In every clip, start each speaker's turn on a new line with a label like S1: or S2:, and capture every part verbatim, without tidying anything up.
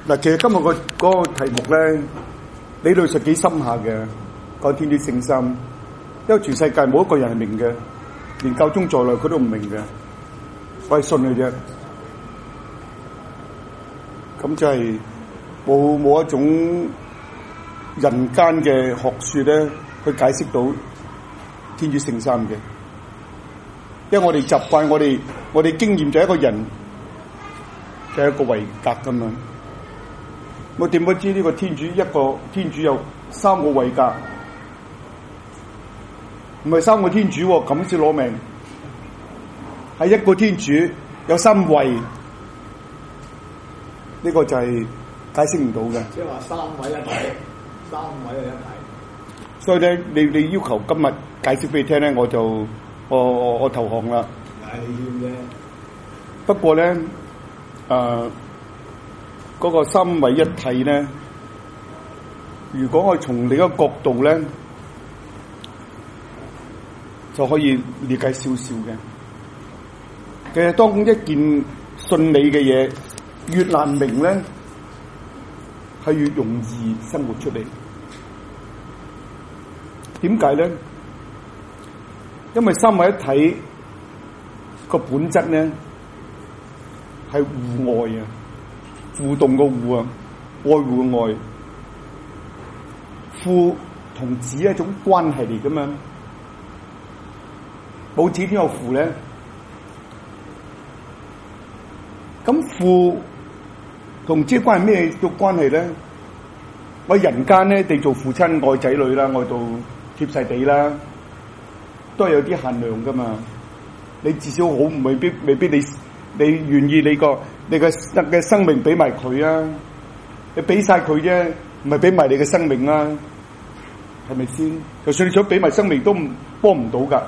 S1: 嗱，其實今日個嗰個題目咧，理論上幾深下嘅，講天主聖三，因為全世界冇一個人係明嘅，連教宗在內佢都唔明嘅，我係信佢啫。咁就係冇冇一種人間嘅學說咧，去解釋到天主聖三嘅，因為我哋習慣，我哋我哋經驗就係一個人就係一個位格咁樣。我點不知呢個天主一個天主有三個位格，唔係三個天主喎，咁先攞命。係一個天主有三位，呢、這個就係解釋唔到嘅。
S2: 即係話三位一體，三位係一體。
S1: 所以咧，你你要求今日解釋俾你聽咧，我就我我我投降啦。
S2: 係要嘅。
S1: 不過咧，誒、呃。嗰個三位一體咧，如果我從另一個角度咧，就可以理解少少嘅。其實當一件信理嘅嘢越難明咧，係越容易生活出嚟。點解咧？因為三位一體個本質咧係互愛啊！互動個互啊，愛護嘅愛，父同子係一種關係嚟噶嘛，冇子點有父咧？咁父同子關係咩叫關係咧？我人間咧，你做父親愛仔女啦，愛到貼晒地啦，都係有啲限量噶嘛。你至少好未必未必你你願意你個。你嘅嘅生命俾埋佢啊！你俾晒佢啫，唔係俾埋你嘅生命啊？係咪先？就算你想俾埋生命，都唔幫唔到噶。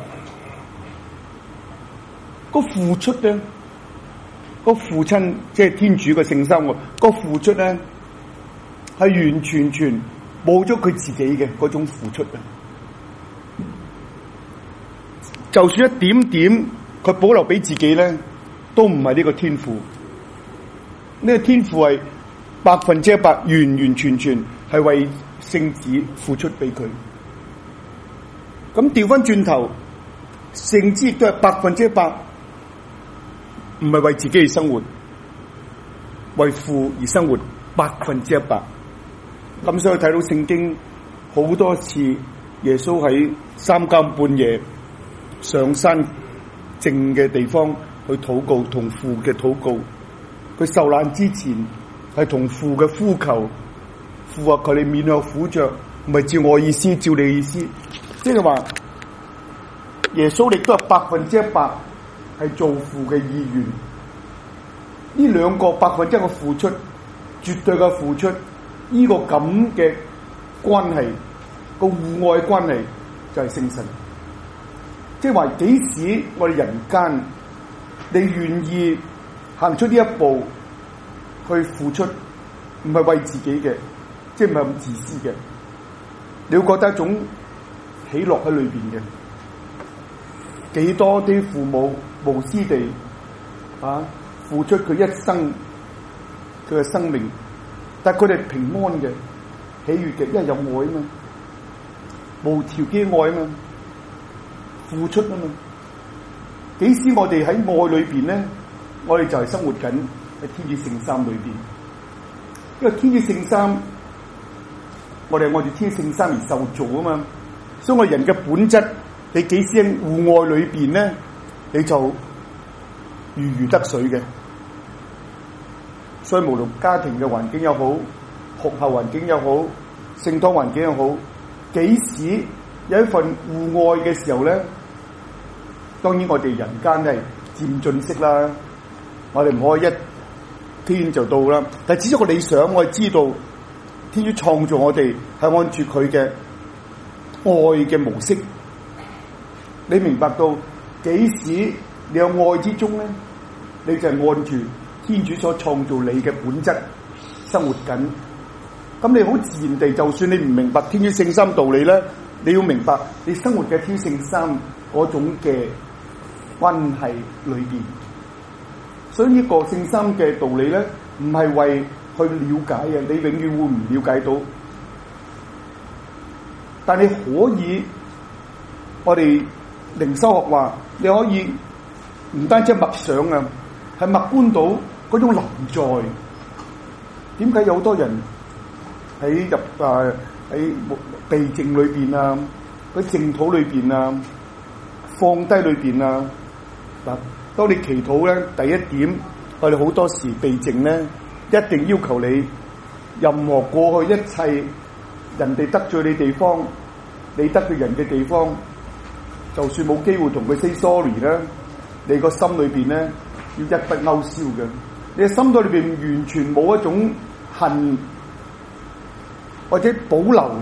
S1: 個付出咧，個父親即係天主嘅聖三喎。個付出咧係完完全全冇咗佢自己嘅嗰種付出啊！就算一點點佢保留俾自己咧，都唔係呢個天父。呢個天父係百分之一百，完完全全係為聖子付出俾佢。咁調翻轉頭，聖子亦都係百分之一百，唔係為自己而生活，為父而生活，百分之一百。咁所以睇到聖經好多次，耶穌喺三更半夜上山靜嘅地方去禱告，同父嘅禱告。佢受難之前係同父嘅呼求，父啊，求你免我苦着，唔係照我意思，照你意思。即係話耶穌亦都係百分之一百係做父嘅意願。呢兩個百分之一嘅付出，絕對嘅付出，呢、這個咁嘅關係，個互愛關係就係聖神。即係話幾時我哋人間你願意行出呢一步去付出，唔係為自己嘅，即係唔係咁自私嘅，你會覺得一種喜樂喺裏邊嘅。幾多啲父母無私地啊付出佢一生佢嘅生命，但係佢哋平安嘅、喜悅嘅，因為有愛啊嘛，無條件愛啊嘛，付出啊嘛。幾時我哋喺愛裏邊咧？我哋就係生活緊喺天主聖三裏邊，因為天主聖三，我哋係按住天主聖三而受造啊嘛，所以我人嘅本質，你幾時喺互愛裏邊咧，你就如魚得水嘅。所以無論家庭嘅環境又好，學校環境又好，聖堂環境又好，幾時有一份互愛嘅時候咧，當然我哋人間係漸進式啦。我哋唔可以一天就到啦，但係只係個理想，我哋知道天主創造我哋係按住佢嘅愛嘅模式。你明白到幾時你有愛之中咧，你就係按住天主所創造你嘅本質生活緊。咁你好自然地，就算你唔明白天主聖三道理咧，你要明白你生活嘅天主聖三嗰種嘅關係裏邊。所以呢個聖三嘅道理咧，唔係為去了解嘅，你永遠會唔了解到。但你可以，我哋靈修學話，你可以唔單止默想啊，係默觀到嗰種臨在。點解有好多人喺入啊喺避靜裏邊啊，喺淨土裏邊啊，放低裏邊啊？嗱，當你祈禱咧，第一點，我哋好多時避靜咧，一定要求你任何過去一切人哋得罪你地方，你得罪人嘅地方，就算冇機會同佢 say sorry 咧，你個心裏邊咧要一筆勾銷嘅。你嘅心袋裏邊完全冇一種恨或者保留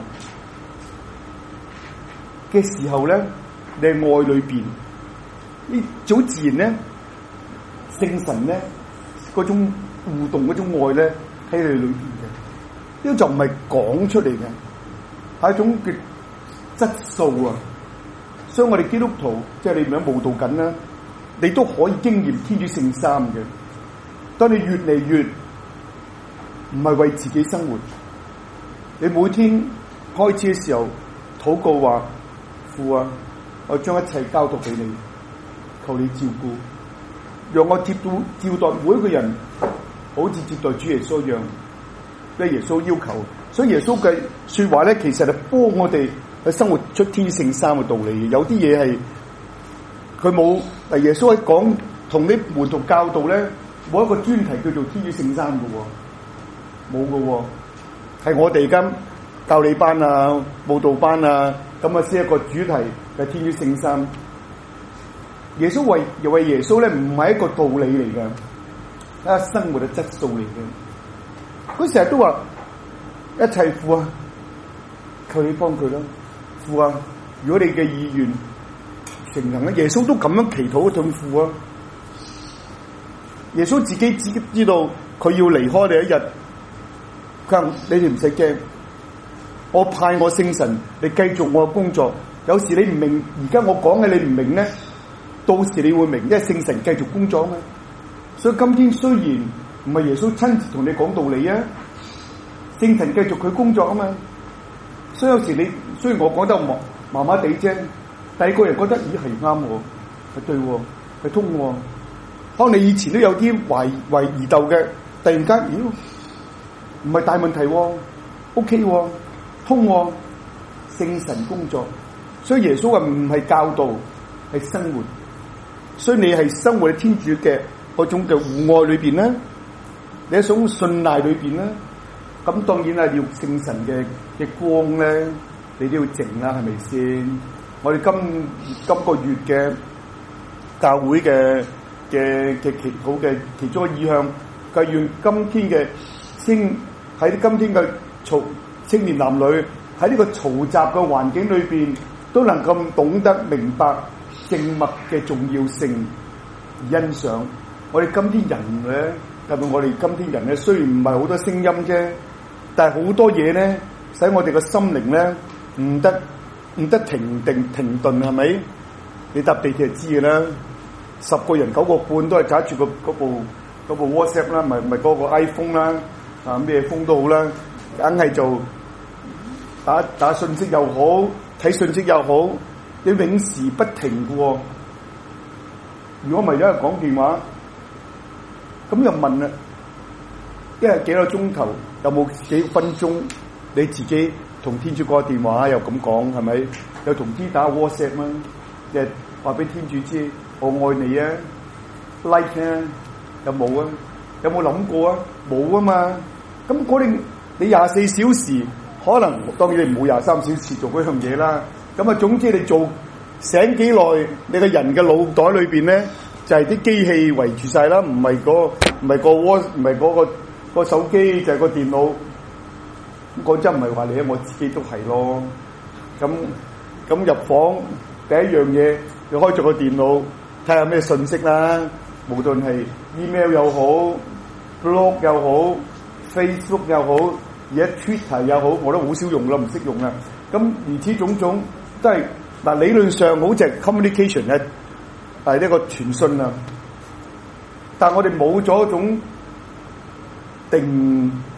S1: 嘅時候咧，你係愛裏邊，呢好自然咧，聖神咧嗰種互動嗰種愛咧喺你裏邊嘅，呢個就唔係講出嚟嘅，係一種嘅質素啊。所以我哋基督徒即係你唔係慕道緊啦，你都可以經驗天主聖三嘅。當你越嚟越唔係為自己生活，你每天開始嘅時候禱告話：父啊，我將一切交託俾你，求你照顧，讓我接到照待每一個人，好似接待主耶穌一樣。因為耶穌要求，所以耶穌嘅說話咧，其實係幫我哋去生活出天主聖三嘅道理。有啲嘢係佢冇，嗱耶穌喺講同啲門徒教導咧，冇一個專題叫做天主聖三嘅喎，冇嘅喎，係我哋而家教理班啊、慕道班啊，咁啊先一個主題係天主聖三。耶穌為又為耶穌咧，唔係一個道理嚟嘅，係一生活嘅質素嚟嘅。佢成日都話一切父啊，求你幫佢啦，父啊，如果你嘅意願成行咧，耶穌都咁樣祈禱對父啊。耶穌自己只知道佢要離開你一日，佢話你哋唔使驚，我派我聖神你繼續我嘅工作。有時你唔明，而家我講嘅你唔明咧，到時你會明，因為聖神繼續工作啊嘛。所以今天雖然唔係耶穌親自同你講道理啊，聖神繼續佢工作啊嘛。所以有時你雖然我講得麻麻麻地啫，第二個人覺得咦係啱喎，係對喎，係通喎。可能你以前都有啲懷懷疑竇嘅，突然間咦唔係大問題喎 ，OK 喎，通喎，聖神工作。所以耶穌話唔係教導，係生活。所以你係生活喺天主嘅嗰種嘅互愛裏邊咧，你一種信賴裏邊咧，咁當然啦，要聖神嘅嘅光咧，你都要靜啦，係咪先？我哋今今個月嘅教會嘅嘅嘅祈禱嘅其中嘅意向，就願今天嘅青喺今天嘅嘈青年男女喺呢個嘈雜嘅環境裏邊，都能夠懂得明白靜默嘅重要性，而欣賞我哋今天人咧，特別我哋今天人咧，雖然唔係好多聲音啫，但係好多嘢咧，使我哋個心靈咧唔得唔得停定停頓，係咪？你搭地鐵就知嘅啦，十個人九個半都係揸住個嗰部嗰部 WhatsApp 啦，唔係唔係嗰個 iPhone 啦，啊咩風都好啦，硬係就打打信息又好，睇信息又好。你永時不停嘅喎，如果唔係有人講電話，咁又問啦，一日幾個鐘頭，有冇幾分鐘你自己同天主講個電話又咁講係咪？又同天打 WhatsApp 啊，即係話俾天主知我愛你啊 ，like 啊，有冇啊？有冇諗過啊？冇啊嘛。咁嗰啲你廿四小時，可能當然你唔會廿三小時做嗰樣嘢啦。咁啊，總之你做醒幾耐，你個人嘅腦袋裏邊咧就係、是、啲機器圍住晒啦，唔係嗰唔係個 WhatsApp，唔係嗰個、嗰個手機，就係、是、個電腦。咁講真唔係話你，我自己都係咯。咁咁入房第一樣嘢，你開咗個電腦睇下咩信息啦，無論係 email 又好 blog 又好 Facebook 又好，而家 Twitter 又好，我都好少用啦，唔識用啦。咁如此種種都係嗱，理論上好似係 communication 係係呢個傳訊啊，但係我哋冇咗一種定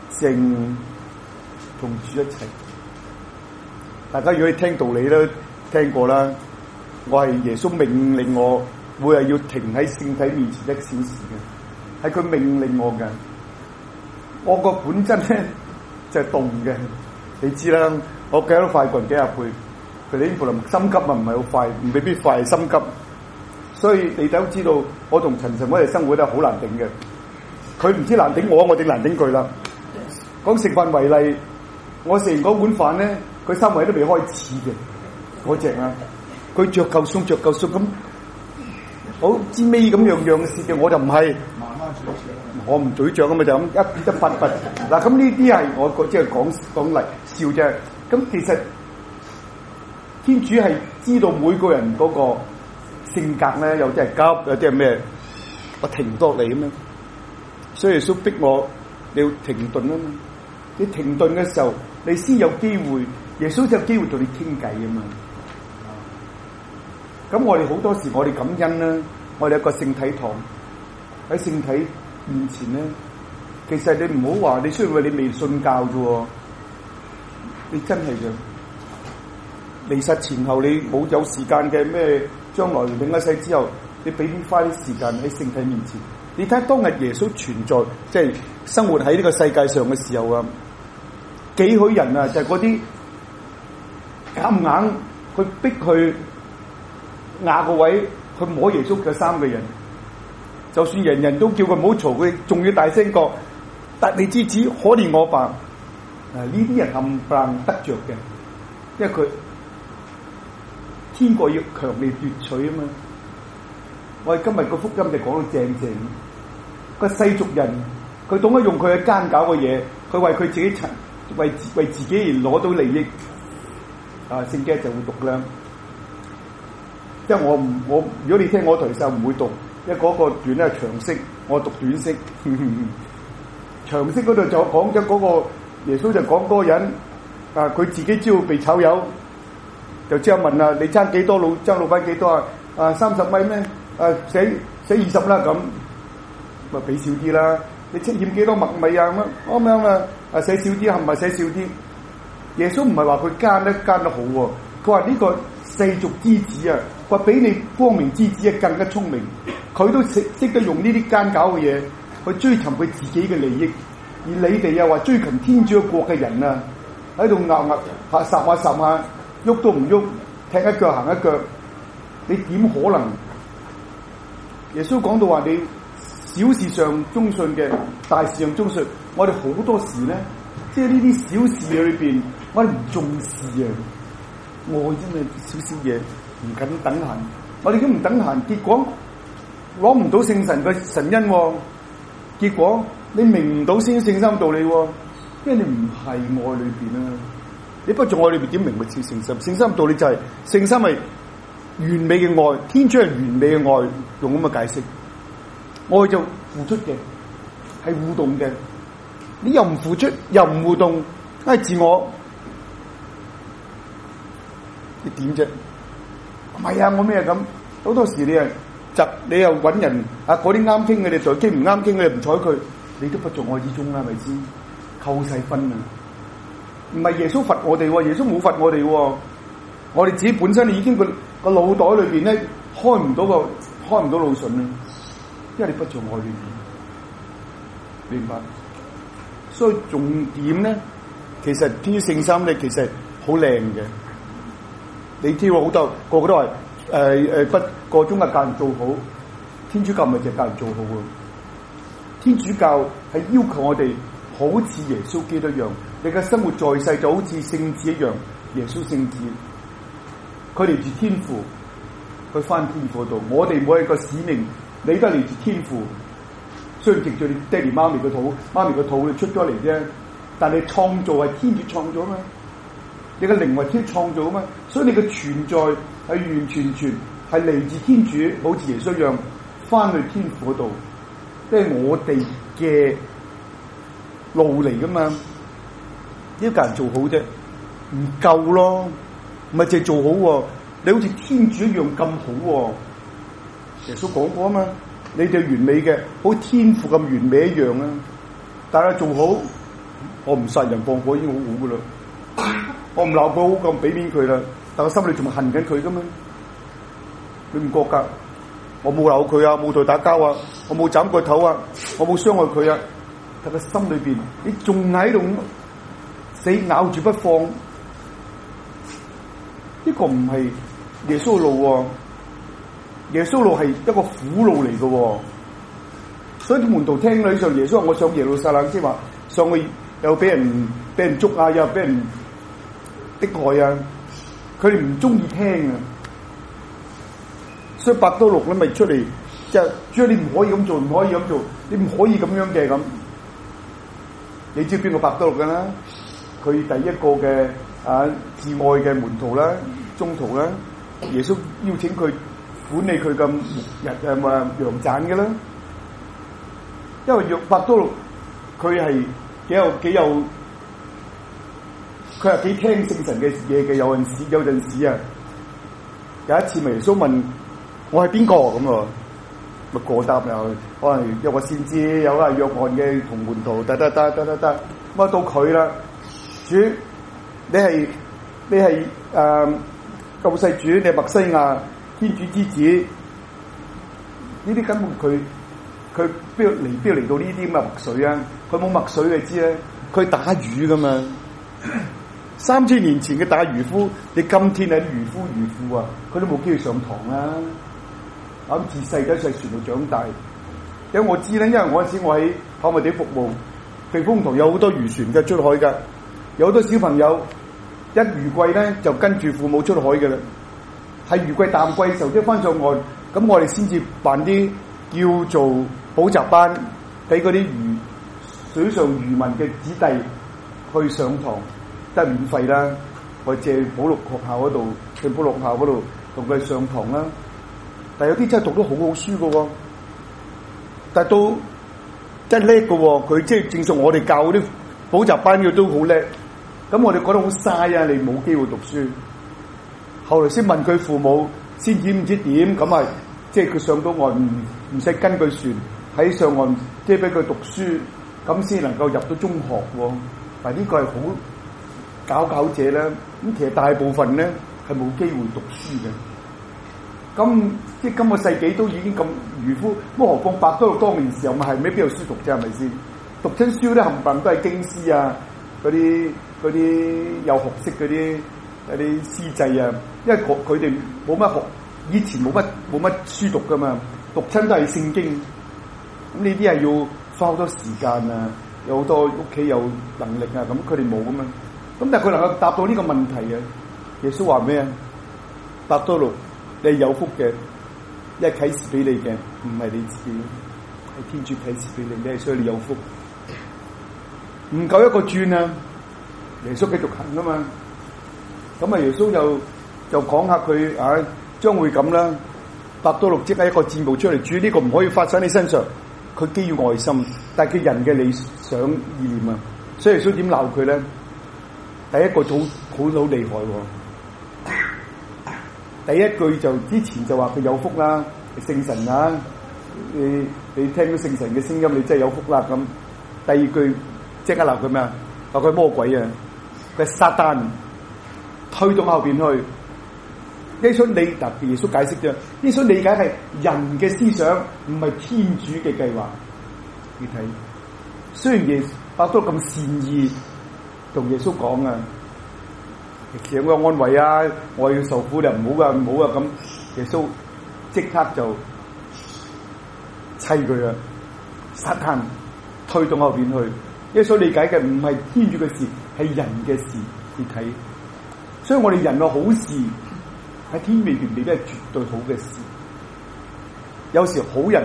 S1: 靜同主一齊。大家如果你聽道理都聽過啦，我係耶穌命令我每日要停喺聖體面前一小時嘅，係佢命令我嘅。我個本質咧就係、是、動嘅，你知啦。我計得快過人幾廿倍，佢哋呢部林心急啊，唔係好快，唔未必快，係心急。所以你都知道，我同陳神我哋生活都係好難頂嘅。佢唔知難頂我，我哋難頂佢啦。講食飯為例，我食完嗰碗飯咧，佢三位都未開始嘅嗰隻啊，佢着夠鬆着夠鬆咁，好知尾咁樣樣事嘅，我就唔係。
S2: 慢慢咀嚼。
S1: 我唔咀嚼咁嘛，就咁一一筆筆。嗱，咁呢啲係我個即係講講嚟笑啫。咁其實天主係知道每個人嗰個性格咧，有啲係急，有啲係咩，我停唔落嚟咁樣。所以耶穌逼我，你要停頓啊嘛！你停頓嘅時候，你先有機會，耶穌就有機會同你傾偈啊嘛。咁我哋好多時，我哋感恩啦，我哋有個聖體堂喺聖體面前咧，其實你唔好話，你雖然話你未信教啫，你真係嘅。離世前後你冇有，有時間嘅咩？將來永一世之後，你俾啲花啲時間喺聖體面前。你睇當日耶穌存在，即係生活喺呢個世界上嘅時候啊，幾許人啊，就係嗰啲夾硬去逼佢壓個位去摸耶穌嘅衫嘅人，就算人人都叫佢唔好嘈，佢仲要大聲講：達利之子，可憐我吧！啊，呢啲人冚唪唥得着嘅，因為佢天國要強力奪取啊嘛。我哋今日個福音就講到正正，個世俗人佢懂得用佢嘅奸狡嘅嘢，佢為佢自己為為自己而攞到利益。啊，聖經就會讀啦。因為我唔我如果你聽我台就唔會讀，因為嗰個段咧係長式，我讀短式。長式嗰度就講咗嗰個耶穌就講嗰個人啊，佢自己知道被炒魷，就之後問啊，你爭幾多老爭老闆幾多啊？啊，三十米咩？啊，寫寫二十啦咁，咪俾少啲啦。你欠幾多麥米啊？咁樣咁樣啊，啊寫少啲，係咪寫少啲？耶穌唔係話佢奸得奸得好喎，佢話呢個世俗之子啊，話比你光明之子啊更加聰明，佢都識識得用呢啲奸狡嘅嘢去追尋佢自己嘅利益，而你哋又話追尋天主嘅國嘅人啊，喺度拗拗下霎下霎下，喐都唔喐，踢一腳行一腳，你點可能？耶穌講到話你小事上忠信嘅，大事上忠信，我哋好多時咧，即係呢啲小事裏邊，我哋唔重視啊！愛真係少少嘢，唔敢等閒，我哋已經唔等閒，結果攞唔到聖神嘅神恩，結果你明唔到先聖心道理，因為你唔係愛裏邊啊！你不在愛裏邊點明咪似聖心？聖心道理就係、是、聖心係完美嘅愛，天主係完美嘅愛，用咁嘅解釋，愛就付出嘅，係互動嘅。你又唔付出，又唔互動，係自我，你點啫？唔係啊，我咩咁？好多時你係窒，你又揾人啊，嗰啲啱傾嘅，你再傾唔啱傾嘅，你唔睬佢，你都不在愛之中啦，係咪先？扣晒分啊！唔係耶穌罰我哋，耶穌冇罰我哋，我哋自己本身已經個個腦袋裏邊咧開唔到個開唔到腦筍啊，因為你不在愛裏邊，明白？所以重點咧，其實天主聖三咧，其實好靚嘅。你知道好多個個都話誒誒，不個宗教教人做好，天主教咪就係教人做好喎。天主教係要求我哋好似耶穌基督一樣，你嘅生活在世就好似聖子一樣，耶穌聖子，佢嚟自天父，佢返天父度。我哋每一個使命，你都係嚟自天父。雖然藉住你爹哋媽咪個肚，媽咪個肚你出咗嚟啫，但係創造係天主創造啊嘛，你嘅靈魂天主創造啊嘛，所以你嘅存在係完全全係嚟自天主，好似耶穌一樣翻去天父嗰度，即係我哋嘅路嚟噶嘛，呢個人做好啫，唔夠咯，唔係淨係做好喎，你好似天主一樣咁好喎，耶穌講過啊嘛。你哋完美嘅，好似天父咁完美一樣啊！大家做好我唔殺人放火已經好好噶啦，我唔鬧佢好咁俾面佢啦，但我心裏仲係恨緊佢噶嘛？你唔覺噶？我冇鬧佢啊，冇同佢打交啊，我冇斬佢頭啊，我冇傷害佢啊，但佢心裏邊你仲喺度死咬住不放，呢、這個唔係耶穌路喎、啊，耶穌路係一個苦路嚟嘅喎，所以啲門徒聽起上耶穌話我上耶路撒冷，即係話上去又俾人俾人捉啊，又俾人迫害啊，佢哋唔中意聽啊。所以伯多祿咧咪出嚟，即係主啊，你唔可以咁做，唔可以咁做，你唔可以咁樣嘅咁。你知邊個伯多祿㗎啦？佢第一個嘅啊至愛嘅門徒啦、宗徒啦，耶穌邀請佢管理佢嘅日誒話羊棧嘅啦。因為若伯多祿佢係幾有幾有，佢係幾聽聖神嘅嘢嘅。有陣時有陣時啊，有一次咪耶穌問我係邊個咁啊？咪過答又可能有個先知，有個約翰嘅同門徒，得得得得得得，咁啊到佢啦。主，你係你係誒、呃、救世主，你係默西亞，天主之子。呢啲根本佢佢邊度嚟邊度嚟到呢啲咁嘅墨水啊？佢冇墨水你知咧，佢打魚噶嘛。三千年前嘅打漁夫，你今天係啲漁夫漁婦啊，佢都冇機會上堂啦。咁自細喺細船度長大，因為我知咧，因為我嗰陣時我喺跑馬地服務，避風塘有好多漁船嘅出海㗎，有好多小朋友一漁季咧就跟住父母出海嘅啦，係漁季淡季嘅時候即係翻上岸，咁我哋先至辦啲叫做補習班，俾嗰啲漁水上漁民嘅子弟去上堂，得免費啦。我借保祿學校嗰度，去保祿學校嗰度同佢上堂啦。但係有啲真係讀得好好書嘅喎，但係都真係叻嘅喎。佢即係正常我哋教嗰啲補習班嘅都好叻。咁我哋覺得好嘥啊！你冇機會讀書。後來先問佢父母，先知唔知點咁啊？即係佢上到岸唔唔使跟佢船喺上岸，即係俾佢讀書，咁先能夠入到中學喎。但係呢個係好搞搞者啦。咁其實大部分咧係冇機會讀書嘅。咁即係今個世紀都已經咁漁夫，咁何況伯多祿當年時候咪係咩邊有書讀啫？係咪先？讀親書咧冚唪唥都係經師啊，嗰啲嗰啲有學識嗰啲嗰啲師制啊，因為佢哋冇乜學，以前冇乜冇乜書讀噶嘛，讀親都係聖經。咁呢啲係要花好多時間啊，有好多屋企有能力啊，咁佢哋冇噶嘛。咁但係佢能夠答到呢個問題啊？耶穌話咩啊？伯多祿，你係有福嘅，因為啟示俾你嘅唔係你自己，係天主啟示俾你，你係所以你有福。唔夠一個轉啊！耶穌繼續行啊嘛，咁啊耶穌又就講下佢啊將會咁啦。伯多祿即係一個箭步出嚟，主呢個唔可以發生喺你身上。佢基於愛心，但係佢人嘅理想意念啊，所以耶穌點鬧佢咧？第一個好好好厲害喎。第一句就之前就話佢有福啦，聖神啊，你你聽到聖神嘅聲音，你真係有福啦咁。第二句即刻鬧佢咩啊？話佢魔鬼啊，佢撒旦推到後邊去。耶穌你特別耶穌解釋啫，耶穌理解係人嘅思想，唔係天主嘅計劃。你睇，雖然耶伯多祿咁善意同耶穌講啊。其實我安慰啊，我要受苦你唔好噶，唔好啊咁。耶穌即刻就砌佢啊，撒旦推到後邊去。耶穌理解嘅唔係天主嘅事，係人嘅事。你睇，所以我哋人嘅好事喺天未邊未必係絕對好嘅事。有時好人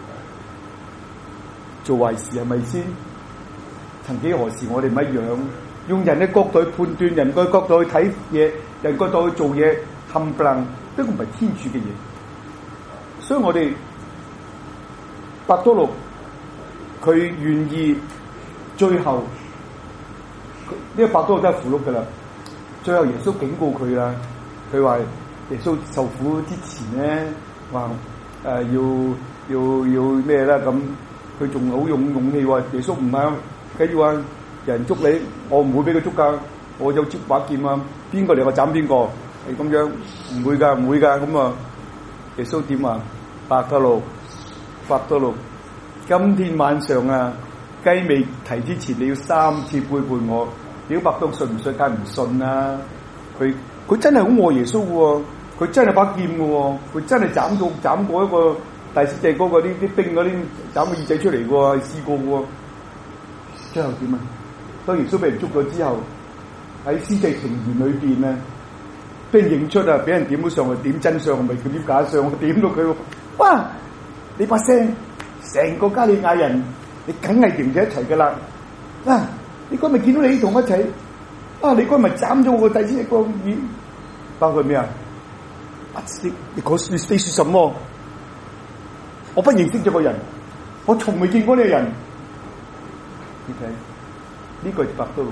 S1: 做壞事係咪先？曾幾何時我哋唔一樣？用人嘅角度去判斷，人嘅角度去睇嘢，人角度去做嘢，冚唪唥呢個唔係天主嘅嘢。所以我哋伯多祿佢願意最後呢、這個伯多祿都係符碌噶啦。最後耶穌警告佢啦，佢話耶穌受苦之前咧，話誒、呃、要要要咩啦咁，佢仲好用勇氣話耶穌唔係，佢要話有人捉你，我唔會俾佢捉㗎，我有支把劍啊，邊個嚟我斬邊個，係咁樣，唔會㗎，唔會㗎，咁啊，耶穌點啊？伯多祿，伯多祿，今天晚上啊，雞未啼之前，你要三次背叛我。屌伯多祿信唔信？梗係唔信啦！佢佢真係好愛耶穌嘅喎，佢真係把劍嘅喎，佢真係斬到斬過一個大師弟嗰個啲啲兵嗰啲斬個耳仔出嚟嘅喎，試過嘅喎。最後點啊？當耶穌俾人捉咗之後，喺司祭庭園裏邊咧，俾人認出啊，俾人點咗上去，點真相咪點假相，點到佢，哇！你把聲，成個加利亞人，你梗係認住一齊嘅啦。啊！你嗰咪見到你同我一齊？啊！你嗰咪斬咗我個弟子一個耳，包括咩啊？你你講你你說什麼？我不認識咗個人，我從未見過呢個人。你睇呢個係伯多祿，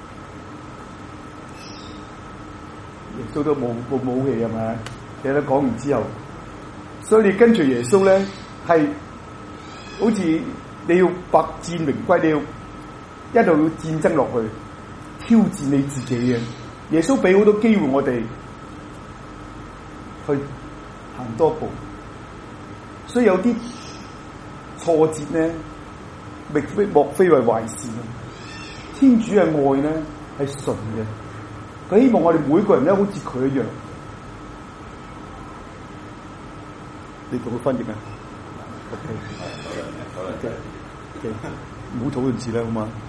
S1: 耶穌都冇冇武器係咪？你都講完之後，所以你跟隨耶穌咧，係好似你要百戰榮歸，你要一路要戰爭落去，挑戰你自己嘅。耶穌俾好多機會我哋去行多步，所以有啲挫折咧，亦非莫非為壞事。天主嘅愛咧係純嘅，佢希望我哋每個人咧好似佢一樣。你同佢翻譯啊 ？OK，唔好討論字啦，好嘛？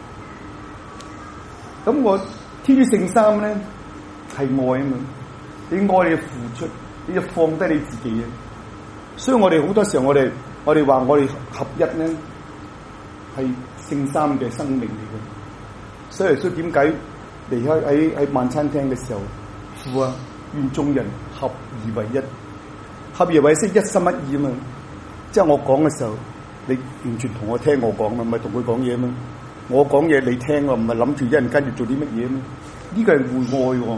S1: 咁我天主聖三咧係愛啊嘛，你愛你付出，你要放低你自己嘅。所以我哋好多時候我哋我哋話我哋合一咧係聖三嘅生命嚟嘅。所以耶穌點解離開喺喺晚餐廳嘅時候，父啊，願眾人合而為一，合而為一，一心一意啊嘛。即係我講嘅時候，你完全同我聽我講啊，唔係同佢講嘢啊嘛。我講嘢你聽啊，唔係諗住一人跟住做啲乜嘢啊嘛。呢個係互愛喎。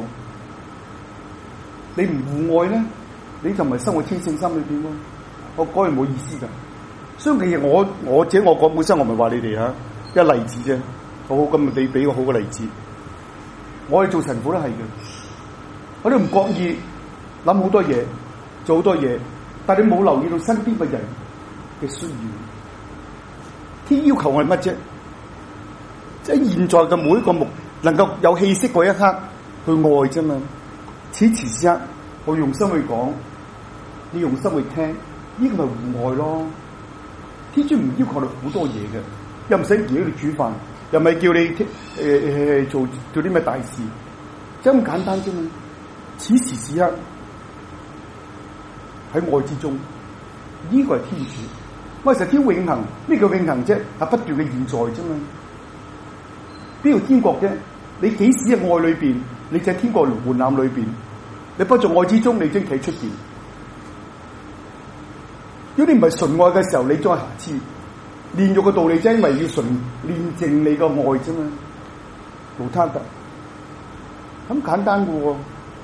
S1: 你唔互愛咧，你就唔係生活天聖心裏邊咯。我講係冇意思噶。所以其實我我者我講本身我唔係話你哋吓，一個例子啫。好好咁，你俾個好嘅例子。我哋做神父都係嘅，我哋唔覺意諗好多嘢，做好多嘢，但係你冇留意到身邊嘅人嘅需要。天要求我哋乜啫？即係現在嘅每一個目能夠有氣息嗰一刻去愛啫嘛。此時此刻，我用心去講，你用心去聽，呢個咪互愛咯。天主唔要求你好多嘢嘅，又唔使而家你煮飯。又咪叫你誒誒、呃、做做啲咩大事，就咁簡單啫嘛！此時此刻喺愛之中，呢、這個係天主。我成日天永恆，咩叫永恆啫？係不斷嘅現在啫嘛。邊度天國啫？你幾時喺愛裏邊，你就喺天國門檻裏邊。你不在愛之中，你已經企出邊。如果你唔係純愛嘅時候，你再瑕疵。煉獄嘅道理就係因為要純煉淨你個愛啫嘛，無他特，咁簡單嘅喎。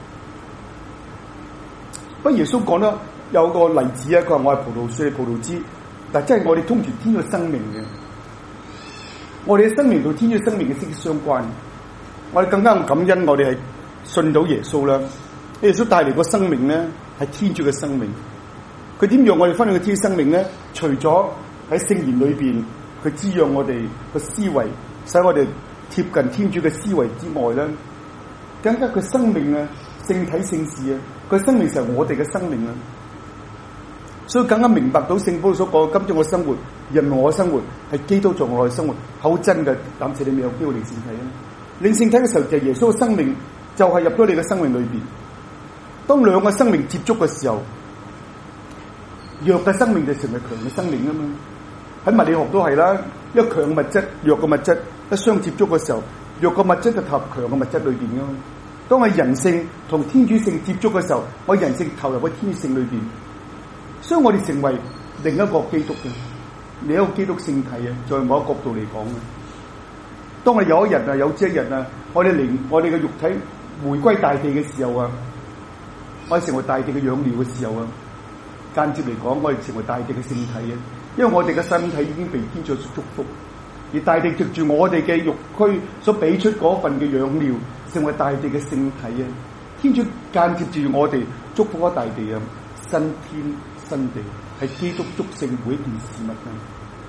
S1: 不過耶穌講得有個例子啊，佢話我係葡萄樹，葡萄枝，但係真係我哋通傳天主嘅生命嘅，我哋嘅生命同天主生命嘅息息相關。我哋更加感恩，我哋係信到耶穌啦。耶穌帶嚟個生命咧係天主嘅生命，佢點讓我哋分享個天主生命咧？除咗喺聖言裏邊，佢滋養我哋個思維，使我哋貼近天主嘅思維之外咧，更加佢生命啊，聖體聖事啊，佢生命就係我哋嘅生命啊，所以更加明白到聖保祿所講，今朝我生活，人我嘅生活係基督在我嘅生活，好真嘅。感謝你未有機會領聖體啊！領聖體嘅時候就係耶穌嘅生命，就係入咗你嘅生命裏邊。當兩個生命接觸嘅時候，弱嘅生命就成為強嘅生命啊嘛。喺物理學都係啦，一強物質、弱嘅物質一相接觸嘅時候，弱嘅物質就投入強嘅物質裏邊噶嘛。當係人性同天主性接觸嘅時候，我人性投入喺天主性裏邊，所以我哋成為另一個基督嘅，另一個基督聖體啊！在某一個角度嚟講啊，當係有一日啊，有朝一日啊，我哋靈我哋嘅肉體回歸大地嘅時候啊，我哋成為大地嘅養料嘅時候啊，間接嚟講，我哋成為大地嘅聖體啊！因為我哋嘅身體已經被天主祝福， 而大地藉住我哋嘅肉軀所俾出嗰份嘅養料，成為大地嘅聖體啊！天主間接住我哋祝福咗大地啊，新天新地係基督祝聖每一件事物啊！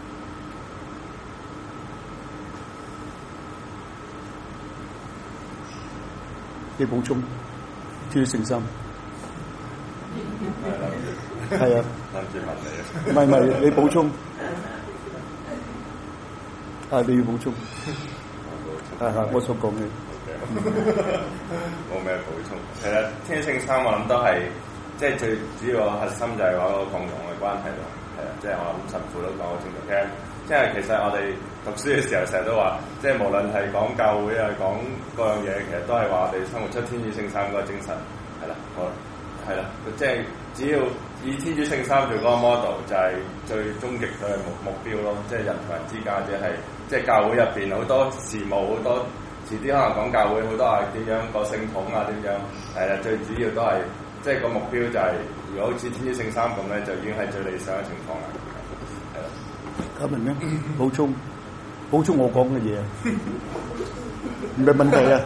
S1: 你補充，天主聖心。係啊，
S3: 諗住問你啊，
S1: 唔係唔係，你補充，啊你要補充，啊啊，我所講嘅，
S3: 冇咩補充。其實天主聖三我諗都係，即係最主要個核心就係話個共融嘅關係咯。係啊，即係我諗神父都講好清楚。其實即係其實我哋讀書嘅時候成日都話，即係無論係講教會啊，講各樣嘢，其實都係話我哋生活出天主聖三嗰個精神。係啦，好啦，係啦，即係只要以天主聖三做嗰個 model， 就係最終極嘅目目標咯。即係人同人之間，即係即係教會入邊好多事務，好多遲啲可能講教會好多係點樣個聖統啊，點樣係啦。最主要都係即係個目標就係、是，如果好似天主聖三咁咧，就已經係最理想嘅情況啦。係啦，
S1: 嘉文咧補充補充我講嘅嘢，唔係問題啊，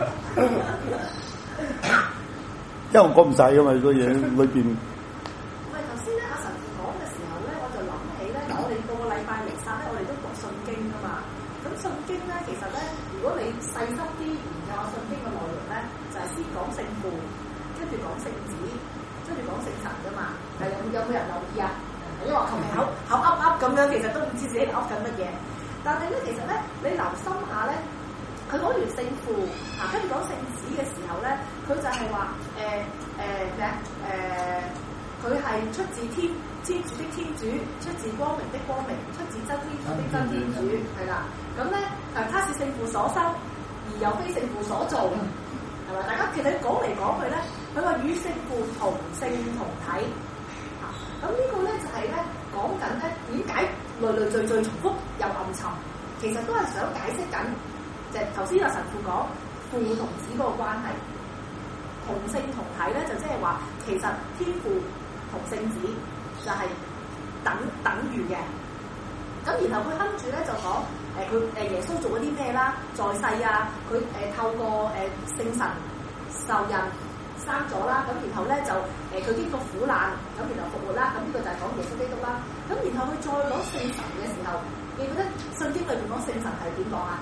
S1: 因為我講唔晒噶嘛，個嘢裏邊。
S4: 喂，頭先咧阿神父講嘅時候咧，我就諗起咧，我哋個個禮拜彌撒咧，我哋都讀信經噶嘛。咁信經咧，其實咧，如果你細心啲研究下信經嘅內容咧，就係、是、先講聖父，跟住講聖子，跟住講聖神噶嘛。係有有冇人留意啊？因為求其口口噏噏咁樣，其實都唔知自己噏緊乜嘢。但係咧，其實咧，你留心下咧。佢講完聖父，啊，跟住講聖子嘅時候咧，佢就係話誒誒咩啊？誒，佢、呃、係、呃、出自天天主的天主，出自光明的光明，出自真天主的真天主，係啦。咁咧誒，他是聖父所生，而又非聖父所造，係咪？大家其實講嚟講去咧，佢話與聖父同性同體，啊，咁呢個咧就係咧講緊咧點解累累贅贅重複又暗沉，其實都係想解釋緊。就頭先阿神父講父同子嗰個關係，同性同體咧，就即係話其實天父同聖子就係等等於嘅。咁然後佢跟住咧就講誒佢誒耶穌做咗啲咩啦？在世啊，佢誒、呃、透過誒、呃、聖神受孕生咗啦。咁然後咧就誒佢、呃、經過苦難，咁然後復活啦。咁呢個就係講耶穌基督啦。咁然後佢再講聖神嘅時候，你覺得聖經裏邊講聖神係點講啊？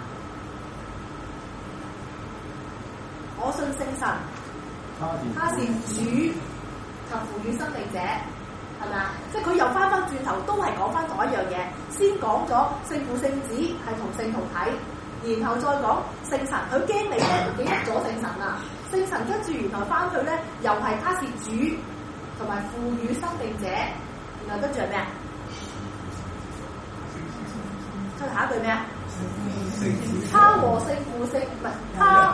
S4: 我信聖神，他是主及賦予生命者，係咪啊？即係佢又翻翻轉頭，都係講翻同一樣嘢。先講咗聖父聖子係同性同體，然後再講聖神。佢驚你咧記得咗聖神啦，聖神跟住然後翻去咧又係他是主同埋賦予生命者，然後跟住係咩啊？再下一句咩啊？他和聖父聖唔係他，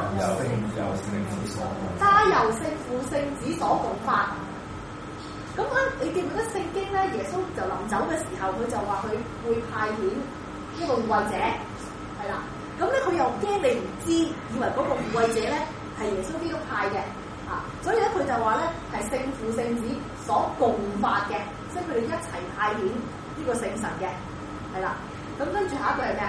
S4: 他由聖父聖子所共發。咁咧，你記唔記得聖經咧？耶穌就臨走嘅時候，佢就話佢會派遣一個護衛者，係啦。咁咧，佢又驚你唔知，以為嗰個護衛者咧係耶穌基督派嘅，啊，所以咧佢就話咧係聖父聖子所共發嘅，即係佢哋一齊派遣呢個聖神嘅，係啦。咁跟住下一句係咩啊？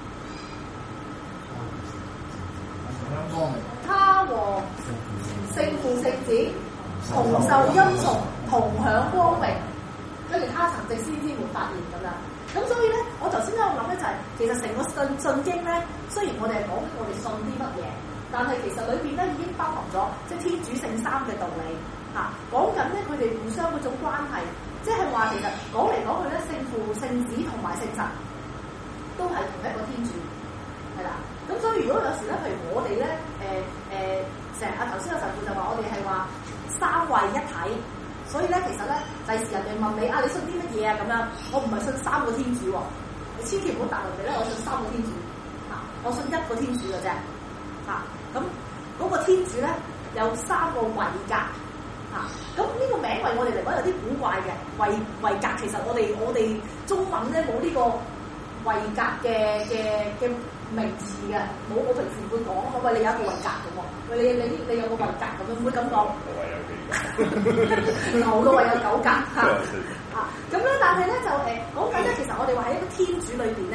S4: 他和聖父聖子同受恩寵，同享光榮，跟住他曾藉先知們發言咁樣。咁所以咧，我頭先喺度諗咧就係、是，其實成個信信經咧，雖然我哋係講我哋信啲乜嘢，但係其實裏邊咧已經包含咗即係天主聖三嘅道理嚇。講緊咧佢哋互相嗰種關係，即係話其實講嚟講去咧，聖父、聖子同埋聖神都係同一個天主，係啦。咁所以如果有時咧，譬如我哋咧，誒誒，成日阿頭先阿神父就話我哋係話三位一體，所以咧其實咧，第時人哋問你啊，你信啲乜嘢啊咁樣，我唔係信三個天主喎，你千祈唔好答人哋咧，我信三個天主，嚇、啊，我信一個天主嘅啫，嚇、啊，咁嗰個天主咧有三個位格，嚇、啊，咁呢個名為我哋嚟講有啲古怪嘅，位位格其實我哋我哋中文咧冇呢個位格嘅嘅嘅名詞嘅，冇我平時會講啊嘛，喂你有一個位格咁喎，喂你你你有個位格咁樣，唔會咁講。個位有幾格？我個位有九格嚇。啊，咁咧但係咧就誒講緊咧，其實我哋話喺一個天主裏邊咧，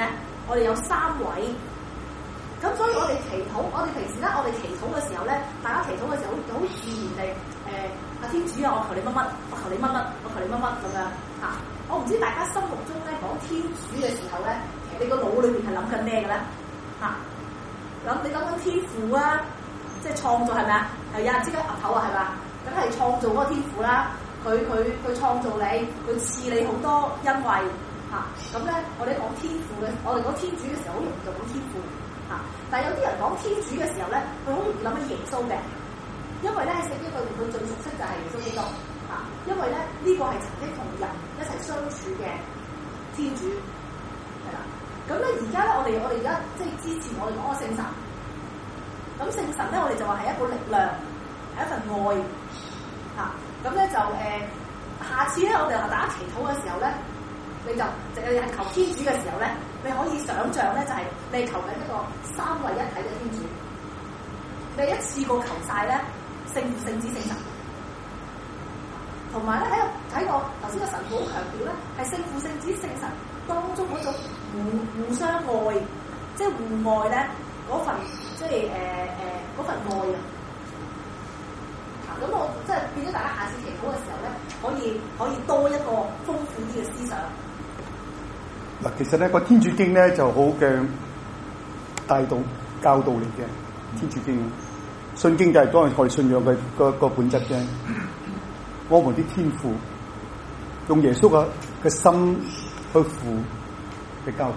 S4: 我哋有三位。咁所以我哋祈禱，我哋平時咧，我哋祈禱嘅時候咧，大家祈禱嘅時候好好自然地誒，阿、呃、天主啊，我求你乜乜，我求你乜乜，我求你乜乜咁樣嚇。我唔知大家心目中咧講天主嘅時候咧，其實你個腦裏邊係諗緊咩嘅咧嚇？諗你諗緊天父啊，即係創造係咪啊？係有人即刻岌頭啊，係嘛？梗係創造嗰個天父啦，佢佢佢創造你，佢賜你好多恩惠嚇。咁、啊、咧，我哋講天父嘅，我哋講天主嘅時候，好容易就講天父。嚇！但係有啲人講天主嘅時候咧，佢好容易諗起耶穌嘅，因為咧喺聖經裏面佢最熟悉就係耶穌基督嚇，因為咧呢、這個係曾經同人一齊相處嘅天主係啦。咁咧而家咧我哋我哋而家即係之前我哋講個聖神，咁聖神咧我哋就話係一個力量，係一份愛嚇。咁、啊、咧就誒、呃，下次咧我哋同大家祈禱嘅時候咧。你就淨係求天主嘅時候咧，你可以想像咧，就係、是、你係求緊一個三位一體嘅天主，你一次過求晒咧聖父、聖子、聖神，同埋咧喺個喺個頭先個神父好強調咧，係聖父、聖子、聖神當中嗰種互互相愛，即係互愛咧嗰份，即係誒誒嗰份愛啊！咁我即係變咗大家下次祈禱嘅時候咧，可以可以多一個豐富啲嘅思想。
S1: 嗱，其實咧個天主經咧就好嘅帶導教導嚟嘅，天主經信經就係當然我哋信仰嘅個個本質啫。我們啲天父用耶穌嘅嘅心去父嘅交託，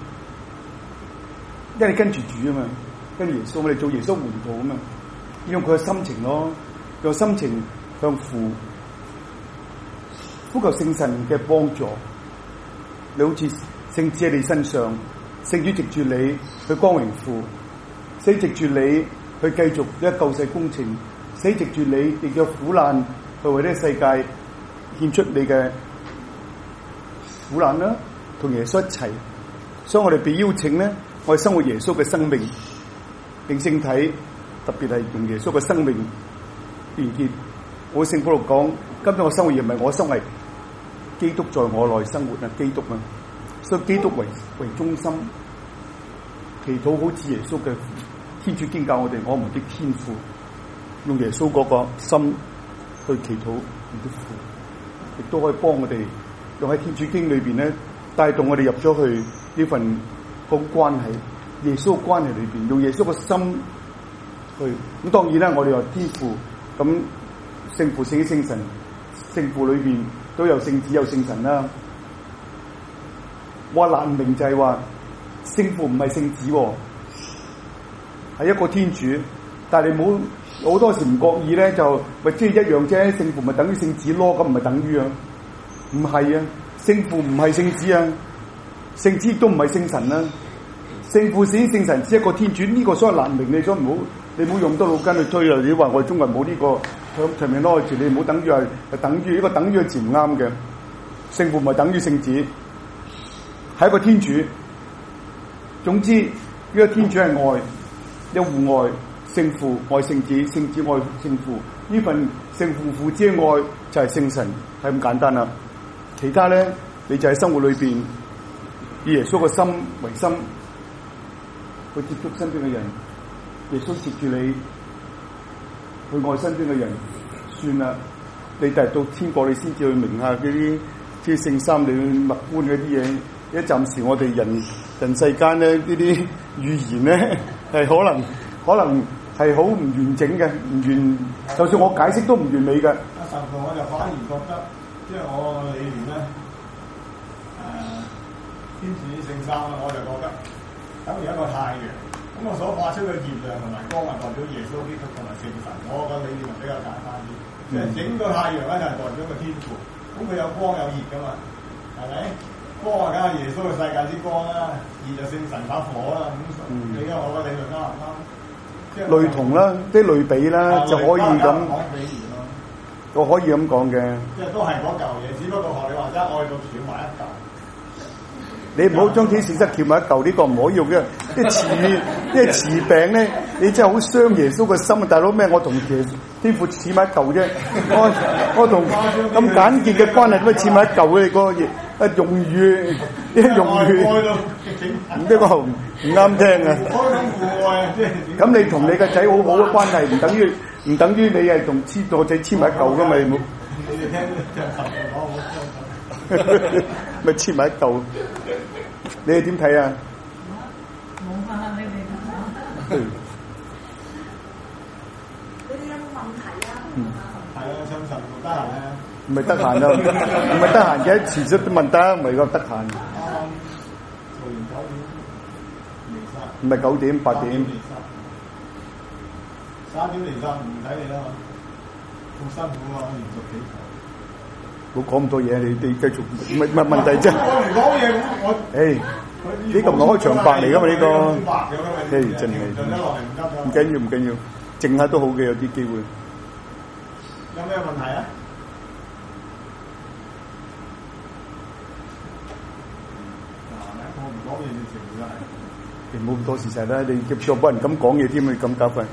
S1: 因為你跟住主啊嘛，跟住耶穌，我哋做耶穌門徒啊嘛，用佢嘅心情咯，用心情向父呼求聖神嘅幫助。你好似聖子喺你身上，聖主藉住你去光榮父，死藉住你去繼續呢個救世工程，死藉住你亦有苦難去為呢個世界獻出你嘅苦難啦，同耶穌一齊。所以我哋被邀請咧，我哋生活耶穌嘅生命，領聖體，特別係用耶穌嘅生命連結。我聖保祿講，今日我生活而唔係我生為。基督在我內生活啊！基督啊，所以基督為為中心，祈禱好似耶穌嘅天主經教我哋，我們的天父，用耶穌嗰個心去祈禱，你的父，亦都可以幫我哋用喺天主經裏邊咧，帶動我哋入咗去呢份個關係，耶穌嘅關係裏邊，用耶穌嘅心去。咁當然啦，我哋話天父，咁聖父、聖子、聖神，聖父裏邊。都有聖子有聖神啦。我話難明就係話聖父唔係聖子，係一個天主。但係你冇好多時唔覺意咧，就咪即係一樣啫。聖父咪等於聖子咯，咁唔係等於啊？唔係啊，聖父唔係聖子啊，聖子亦都唔係聖神啊。聖父、聖子、聖神只一個天主，呢、這個所謂難明，你所以唔好你唔好用多腦筋去推啊！你話我哋中國人冇呢個。上面攞住你唔好等於係等於呢個等於嘅字唔啱嘅，聖父唔係等於聖子，係一個天主。總之呢、這個天主係愛，有互愛，聖父愛聖子，聖子愛聖父。呢份聖父父子嘅愛就係聖神，係咁簡單啦。其他咧，你就喺生活裏邊以耶穌嘅心為心，去接觸身邊嘅人。耶穌接住你。去愛身邊嘅人，算啦。你第日到天國，你先至去明下嗰啲即係聖三，你去默觀嗰啲嘢。一暫時我哋人人世間咧，呢啲語言咧係可能可能係好唔完整嘅，唔完。就算我解釋都唔完美嘅。
S2: 阿神父，我就反而覺得，即係我理念咧，誒、呃、天主聖三啦，我就覺得等於一個太陽。咁我所發出嘅熱量同埋光係代表耶穌基督同埋聖神，我個理念係比較簡單啲。即係、嗯、整個太陽咧就係代表個天父，咁佢有光有熱噶嘛，係咪？光啊梗係耶穌嘅世界之光啦，熱就聖神把火啦。咁你而家我個理論啱唔啱？即係類同啦，啲類比啦，啊、就可以咁講比喻咯。我可以咁講嘅。即係都係嗰嚿嘢，只不過學你話齋愛到少埋一嚿。你唔好將天使質翹埋一嚿，呢、這個唔可以用嘅。即係慈，即係慈餅咧，你真係好傷耶穌嘅心啊！大佬咩？我同天父似埋一嚿啫，我我同咁簡潔嘅關係點解似埋一嚿嘅？你個
S1: 啊用語，一用語，呢個唔唔啱聽啊！咁你同你個仔好好嘅關係，唔等於唔等於你係同黐個仔黐埋一嚿噶嘛？你冇咪黐埋一嚿？你哋點睇啊？
S4: 冇啊！你哋
S1: 嗯
S4: 你哋有冇問題啊？
S2: 係啊，上神唔得閒咧。
S1: 唔係得閒啊，唔係得閒嘅，遲早都問得，唔係個得閒。
S2: 做完九點離沙。
S1: 唔係九點八點。
S2: 十一點離沙唔睇你啦，好辛苦啊！連續幾場。
S1: 冇講咁多嘢，你哋繼續唔係問問題啫。
S2: 我唔講嘢，我
S1: 誒，呢個唔係開場白嚟噶嘛？呢個，誒真係唔緊要唔緊要，靜下都好嘅，有啲機會。
S2: 有咩問題啊？我唔講嘢，你全部都係。
S1: 你冇咁多事實啦，你叫幫人咁講嘢添，你咁搞法。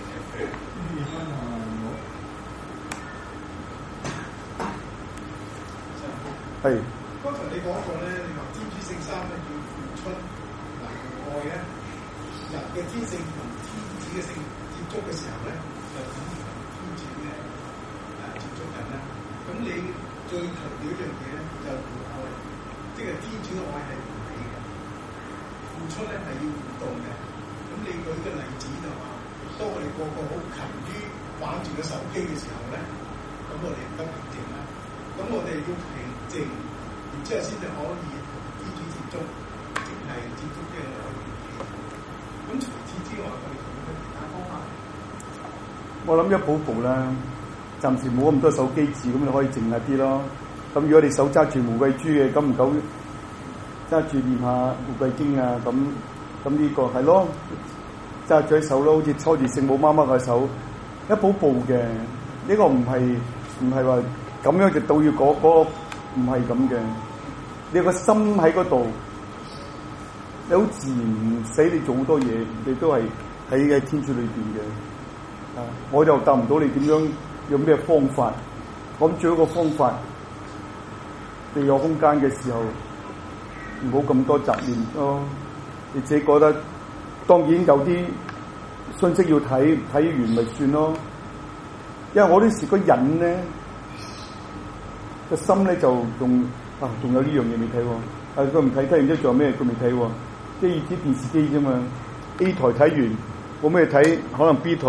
S1: 係。
S5: 剛才你講過咧，你話天主聖三咧要付出能愛咧，人嘅天性同天子嘅性接觸嘅時候咧，就等於同天主嘅誒接觸緊啦。咁你最強調一樣嘢咧，就係愛，即係天主嘅愛係唔理嘅，付出咧係要互動嘅。咁你舉嘅例子就話，當我哋個個好勤於玩住個手機嘅時候咧，咁我哋唔得平靜啦。咁我哋要平靜，然之後先至可以同天主接觸，即係接觸嘅愛與祈禱。咁除此之外，我哋仲有咩其他方法？
S1: 我諗一步步啦，暫時冇咁多手機字，咁你可以靜下啲咯。咁如果你手揸住玫瑰珠嘅，久唔久揸住念下玫瑰經啊，咁咁呢個係咯，揸住喺手咯，好似搓住聖母媽媽嘅手，一步步嘅。呢、這個唔係唔係話咁樣就到要嗰、那個，唔係咁嘅。你個心喺嗰度，你好自然唔使你做好多嘢，你都係喺嘅天主裏邊嘅。啊，我就答唔到你點樣用咩方法。我諗最好個方法，你有空間嘅時候，唔好咁多雜念咯。你自己覺得，當然有啲信息要睇，睇完咪算咯。因為我啲時個人咧，個心咧就仲啊，仲有呢樣嘢未睇喎。啊，佢唔睇，睇完之後仲有咩？佢未睇喎。即係啲電視機啫嘛。A 台睇完冇咩睇，可能 B 台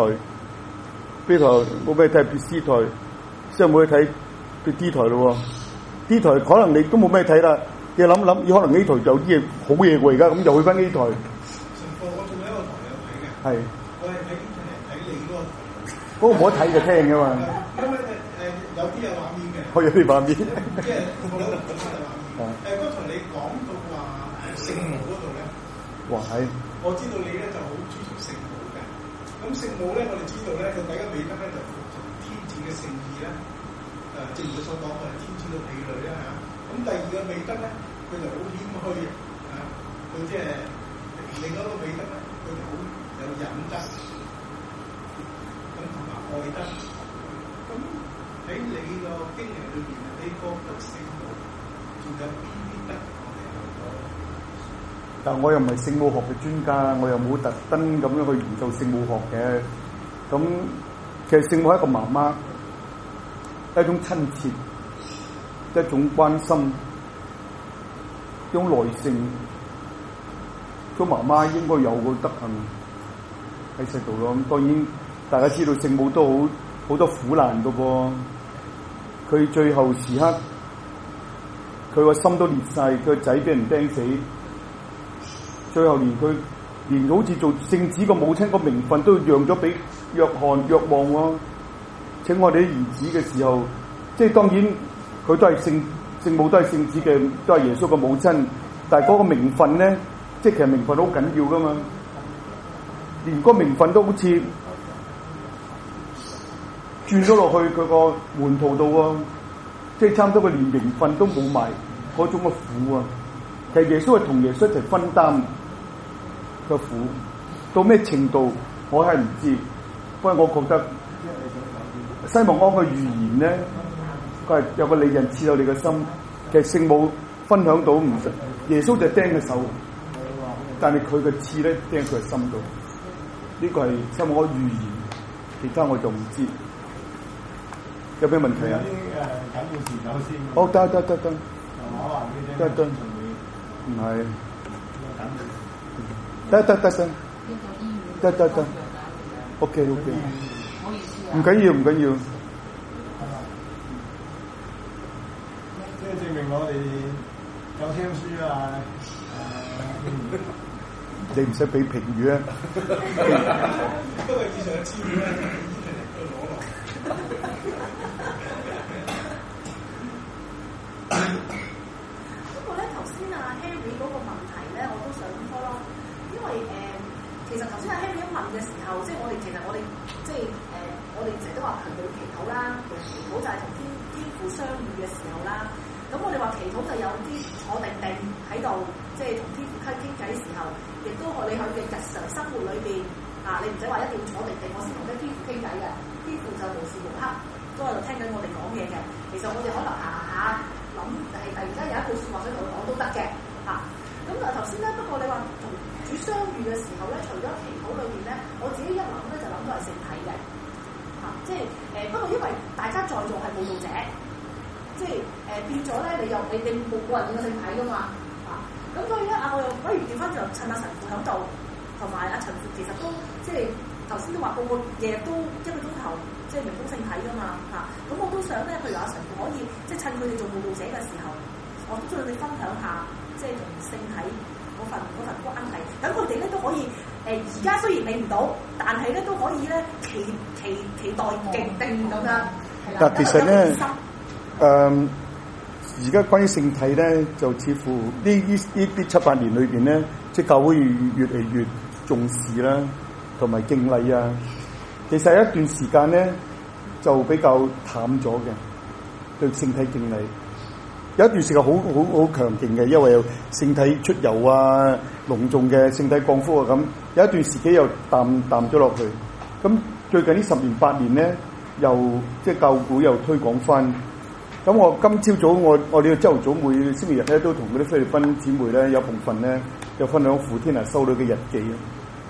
S1: B 台冇咩睇，C 台之後冇去睇 D 台咯。D 台可能你都冇咩睇啦。你諗諗，你可能 A 台有啲嘢好嘢喎，而家咁又去翻 A 台。
S5: 我我仲有一個台有睇嘅。係。我係睇睇你嗰個台。
S1: 嗰個冇得睇就聽噶嘛。
S5: 因為誒有啲有畫面嘅。
S1: 我有啲畫面。
S5: 即係我有講翻嘅畫面。誒，剛才你講到話聖母嗰度咧。
S1: 哇係！
S5: 我知道你咧就好注重聖母嘅。咁聖母咧，我哋知道咧，佢第一個美德咧就服從天子嘅聖意啦。誒，正如佢所講，我係天主嘅婢女啦嚇。咁第二個美德咧，佢就好謙虛啊！佢即係另一個美德咧，佢就好有忍德，咁同埋愛德。咁喺你個經歷裏邊，你覺得聖母仲有邊啲德我哋有咗？
S1: 但我又唔係聖母學嘅專家，我又冇特登咁樣去研究聖母學嘅。咁其實聖母係一個媽媽，一種親切。一種關心，一種耐性，做媽媽應該有個德行喺世度咯。咁當然大家知道聖母都好好多苦難噶噃，佢最後時刻佢個心都裂晒，佢個仔俾人釘死，最後連佢連好似做聖子個母親個名分都讓咗俾約翰若望喎。請我哋啲兒子嘅時候，即係當然。佢都係聖聖母，都係聖子嘅，都係耶穌嘅母親。但係嗰個名分咧，即係其實名分好緊要噶嘛。連嗰個名分都好似轉咗落去佢個門徒度喎，即係差唔多佢連名分都冇埋嗰種嘅苦啊。其實耶穌係同耶穌一齊分擔個苦，到咩程度我係唔知。不過我覺得西蒙安嘅預言咧。佢係有個利刃刺到你嘅心，其實聖母分享到唔實。耶穌就釘佢手，但係佢嘅刺咧釘佢嘅心度。呢、這個係因為我預言，其他我就唔知。有咩問題啊？
S2: 有啲誒緊要時走先。
S1: 哦，得得得得，得得，唔係，得得得得，得得得 ，OK OK，唔緊要唔緊要。
S2: 即係證明我哋有聽書啊！
S1: 你唔使俾評語啊！
S5: 不過以上嘅資料咧，都攞落。
S4: 不過咧，頭先阿 Harry 嗰個問題咧，我都想科咯，因為誒、呃，其實頭先阿 Harry 一問嘅時候，即係我哋其實我哋即係誒、呃，我哋成日都話強調祈禱啦，其實祈禱就係同天天父相遇嘅時候啦。咁我哋話祈禱就有啲坐定定喺度，即係同天父傾傾偈嘅時候，亦都你喺嘅日常生活裏邊啊，你唔使話一定要坐定定，我先同啲天父傾偈嘅，天父就無時無刻都喺度聽緊我哋講嘢嘅。其實我哋可能行下諗係突然間有一句説話想同佢講都得嘅嚇。咁啊頭先咧，不過你話同主相遇嘅時候咧，除咗祈禱裏邊咧，我自己一諗咧就諗到係聖體嘅嚇，即係誒不過因為大家在座係慕道者。即係誒、呃、變咗咧，你又你你冇個人嘅聖體噶嘛啊！咁所以咧啊，我又不如調翻轉，趁阿神父喺度，同埋阿陳父其實都即係頭先都話個個日日都一個鐘頭，即係明封聖體噶嘛嚇。咁、啊、我都想咧，譬如阿神父可以即係趁佢哋做慕道者嘅時候，我都想你分享下，即係同聖體嗰份嗰份關係，等佢哋咧都可以誒而家雖然理唔到，但係咧都可以咧期期期待勁定咁樣係啦。
S1: 但其實咧。誒，而家、uh, 關於聖體咧，就似乎呢呢呢啲七八年裏邊咧，即係教會越嚟越重視啦，同埋敬禮啊。其實有一段時間咧，就比較淡咗嘅對聖體敬禮。有一段時間好好好強勁嘅，因為有聖體出遊啊、隆重嘅聖體降福啊咁。有一段時間又淡淡咗落去。咁最近呢十年八年咧，又即係教會又推廣翻。咁我今朝早我我哋朝頭早每星期日咧都同嗰啲菲律賓姊妹咧有部分咧有分享傅天娜修女嘅日記啊！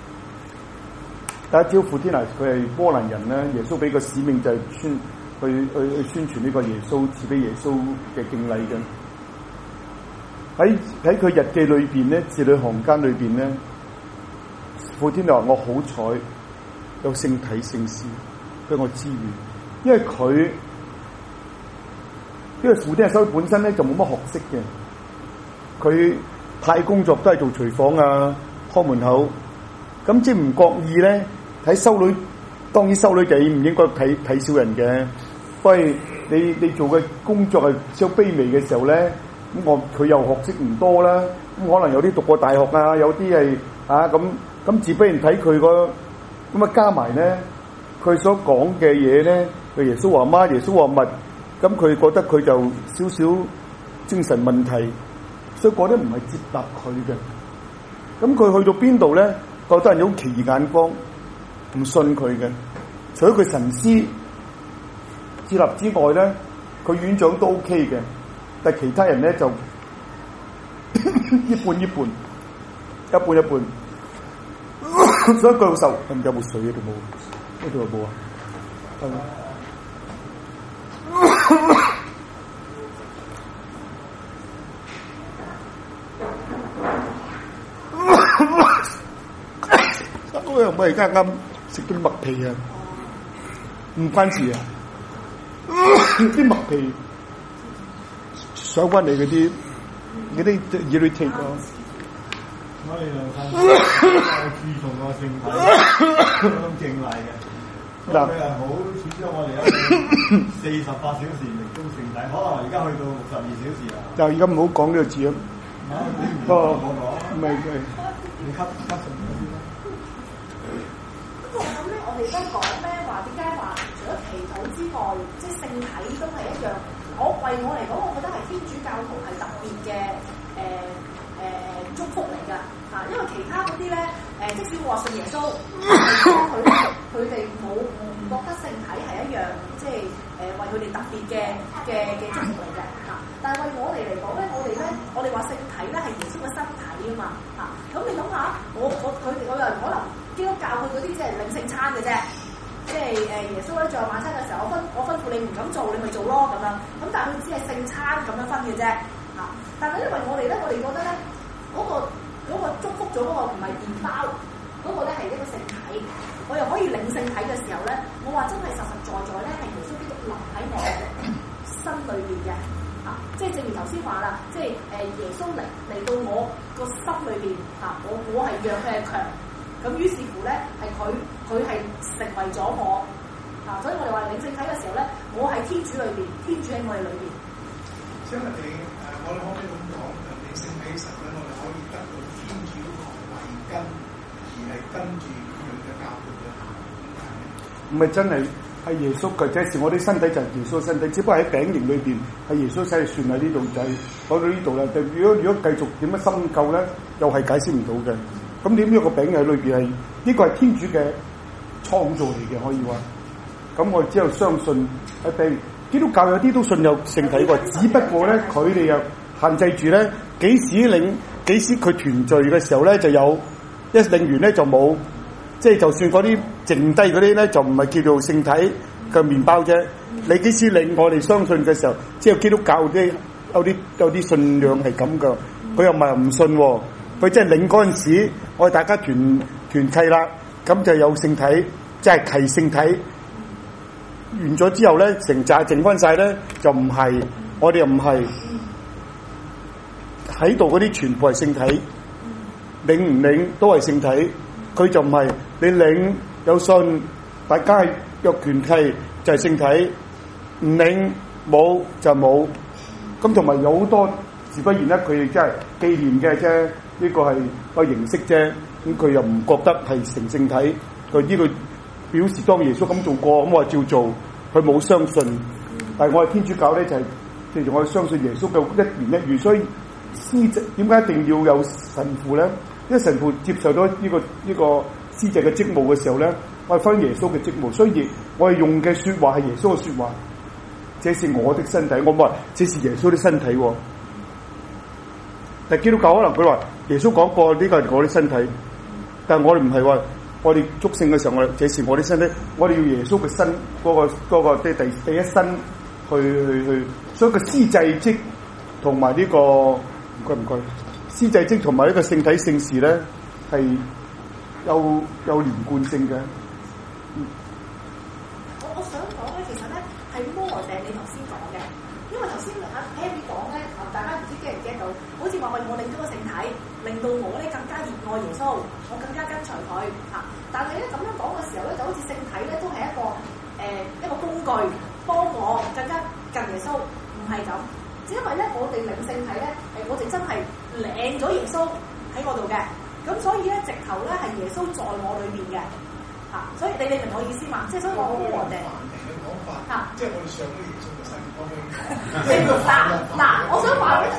S1: 大家知道傅天娜佢係波蘭人咧，耶穌俾個使命就係宣去去去宣傳呢個耶穌賜俾耶穌嘅敬禮嘅。喺喺佢日記裏邊咧，字裏行間裏邊咧，傅天娜話我好彩有聖體聖事俾我資源，因為佢。因為傅天娜修女本身咧就冇乜學識嘅，佢派工作都係做廚房啊、看門口，咁即係唔覺意咧睇修女，當然修女就唔應該睇睇小人嘅，不過你你做嘅工作係相卑微嘅時候咧，咁我佢又學識唔多啦，咁可能有啲讀過大學啊，有啲係啊咁咁自不然睇佢個咁啊加埋咧，佢所講嘅嘢咧，佢耶穌話媽，耶穌話物。咁佢覺得佢就少少精神問題，所以覺得唔係接納佢嘅。咁佢去到邊度咧，覺得人有奇異眼光，唔信佢嘅。除咗佢神師接納之外咧，佢院長都 OK 嘅，但係其他人咧就一半一半，一半一半。所以教授有冇水喺度冇？呢度有冇啊？係。我而家啱食啲麥皮啊，唔關事啊，啲麥皮上翻嚟嗰啲嗰啲 irritate 咯。
S2: 我哋就注重個聖體，嗰種敬禮嘅。嗱，佢係好始終我哋有四十八小時明供聖體，可能而家去到六十二小時啦。
S1: 就而家唔好講呢個字啊！
S2: 不過我講，
S1: 唔係唔係，
S2: 你吸吸順咗先啦。
S4: 不過我諗咧，我哋都講咧話點解話除咗祈禱之外，即係聖體都係一樣。我為我嚟講，我覺得係天主教徒係特別嘅誒誒祝福嚟㗎嚇，因為其他嗰啲咧誒，即使我話信耶穌，佢佢哋冇唔覺得聖體係一樣，即係誒為佢哋特別嘅嘅嘅祝福嚟嘅嚇。 但係為我哋嚟講咧，我哋咧，我哋話聖體咧係耶穌嘅身體啊嘛嚇。咁、啊、你諗下，我我佢哋我又可能基督教佢嗰啲即係領聖餐嘅啫，即係誒耶穌咧最後晚餐嘅時候，我吩我吩咐你唔敢做，你咪做咯咁樣。咁但係佢只係聖餐咁樣分嘅啫嚇。但係因為我哋咧，我哋覺得咧嗰、那個嗰、那個祝福咗嗰個唔係麵包，嗰、那個咧係一個聖體，我又可以領聖體嘅時候咧，我話真係實實在在咧係耶穌基督臨喺我心裏邊嘅。啊！即係正如頭先話啦，即係誒耶穌嚟嚟到我個心裏邊啊！我我係弱，佢係強，咁於是乎咧係佢佢係成為咗我啊！所以我哋話領聖體嘅時候咧，我係天主裏邊，天主喺我哋裏邊。
S5: 因為你誒，我哋可唔可以咁講？領聖體嘅時候咧，我哋可以得到天主為根，而係跟住佢嘅教導嘅行。
S1: 唔係真係。係耶穌嘅，即是我啲身體就係耶穌身體，只不過喺餅形裏邊係耶穌先係算喺呢度，就係講到呢度啦。就如果如果繼續點樣深究咧，又係解釋唔到嘅。咁點樣個餅喺裏邊係呢個係天主嘅創造嚟嘅，可以話。咁我只有相信一定基督教有啲都信有聖體喎，只不過咧佢哋又限制住咧幾時領幾時佢團聚嘅時候咧就有一領完咧就冇。即係就算嗰啲剩低嗰啲咧，就唔係叫做聖體嘅麵包啫。你幾時領我哋相信嘅時候，即係基督教啲有啲有啲信仰係咁噶。佢又唔係唔信喎，佢真係領嗰陣時，我哋大家團團契啦，咁就有聖體，即係契聖體。完咗之後咧，成紮剩翻晒咧，就唔係，我哋又唔係喺度嗰啲全部係聖體，領唔領都係聖體。佢就唔係你領有信，大家係有權契就係聖體，唔領冇就冇。咁同埋有好多自不然咧，佢哋真係紀念嘅啫，呢個係個形式啫。咁佢又唔覺得係成聖體，佢呢個表示當耶穌咁做過，咁我照做。佢冇相信，但係我哋天主教咧就係其實我哋相信耶穌嘅一言一語，所以司祭點解一定要有神父咧？因為神父接受咗呢、這個呢、這個司祭嘅職務嘅時候咧，我係分耶穌嘅職務，所以我係用嘅說話係耶穌嘅說話。這是我的身體，我唔話這是耶穌的身體。但係基督教可能佢話耶穌講過呢個係我的身體，但係我哋唔係話我哋祝聖嘅時候，我哋這是我的身體，我哋要耶穌嘅身嗰、那個嗰、那個第第第一身去去去，所以個司祭職同埋呢個唔該唔該。司祭職同埋呢個聖體聖事咧係有有連貫性嘅。
S4: 嗯、我我想講咧，其實咧係摩羅定你頭先講嘅，因為頭先阿 Henry 講咧，大家唔知 get 唔 get 到，好似話為我領咗個聖體，令到我咧更加熱愛耶穌，我更加跟隨佢嚇。但係咧咁樣講嘅時候咧，就好似聖體咧都係一個誒、呃、一個工具，幫我更加近耶穌，唔係咁。因為咧，我哋領聖體咧，誒，我哋真係領咗耶穌喺我度嘅，咁所以咧，直頭咧係耶穌在我裏邊嘅，嚇、啊，所以你你明我意思嘛？即係所以我好和定
S5: 嘅講法，嚇、啊，即係我哋上咗耶穌嘅身，可唔可以？
S4: 嗱嗱，我想話咧，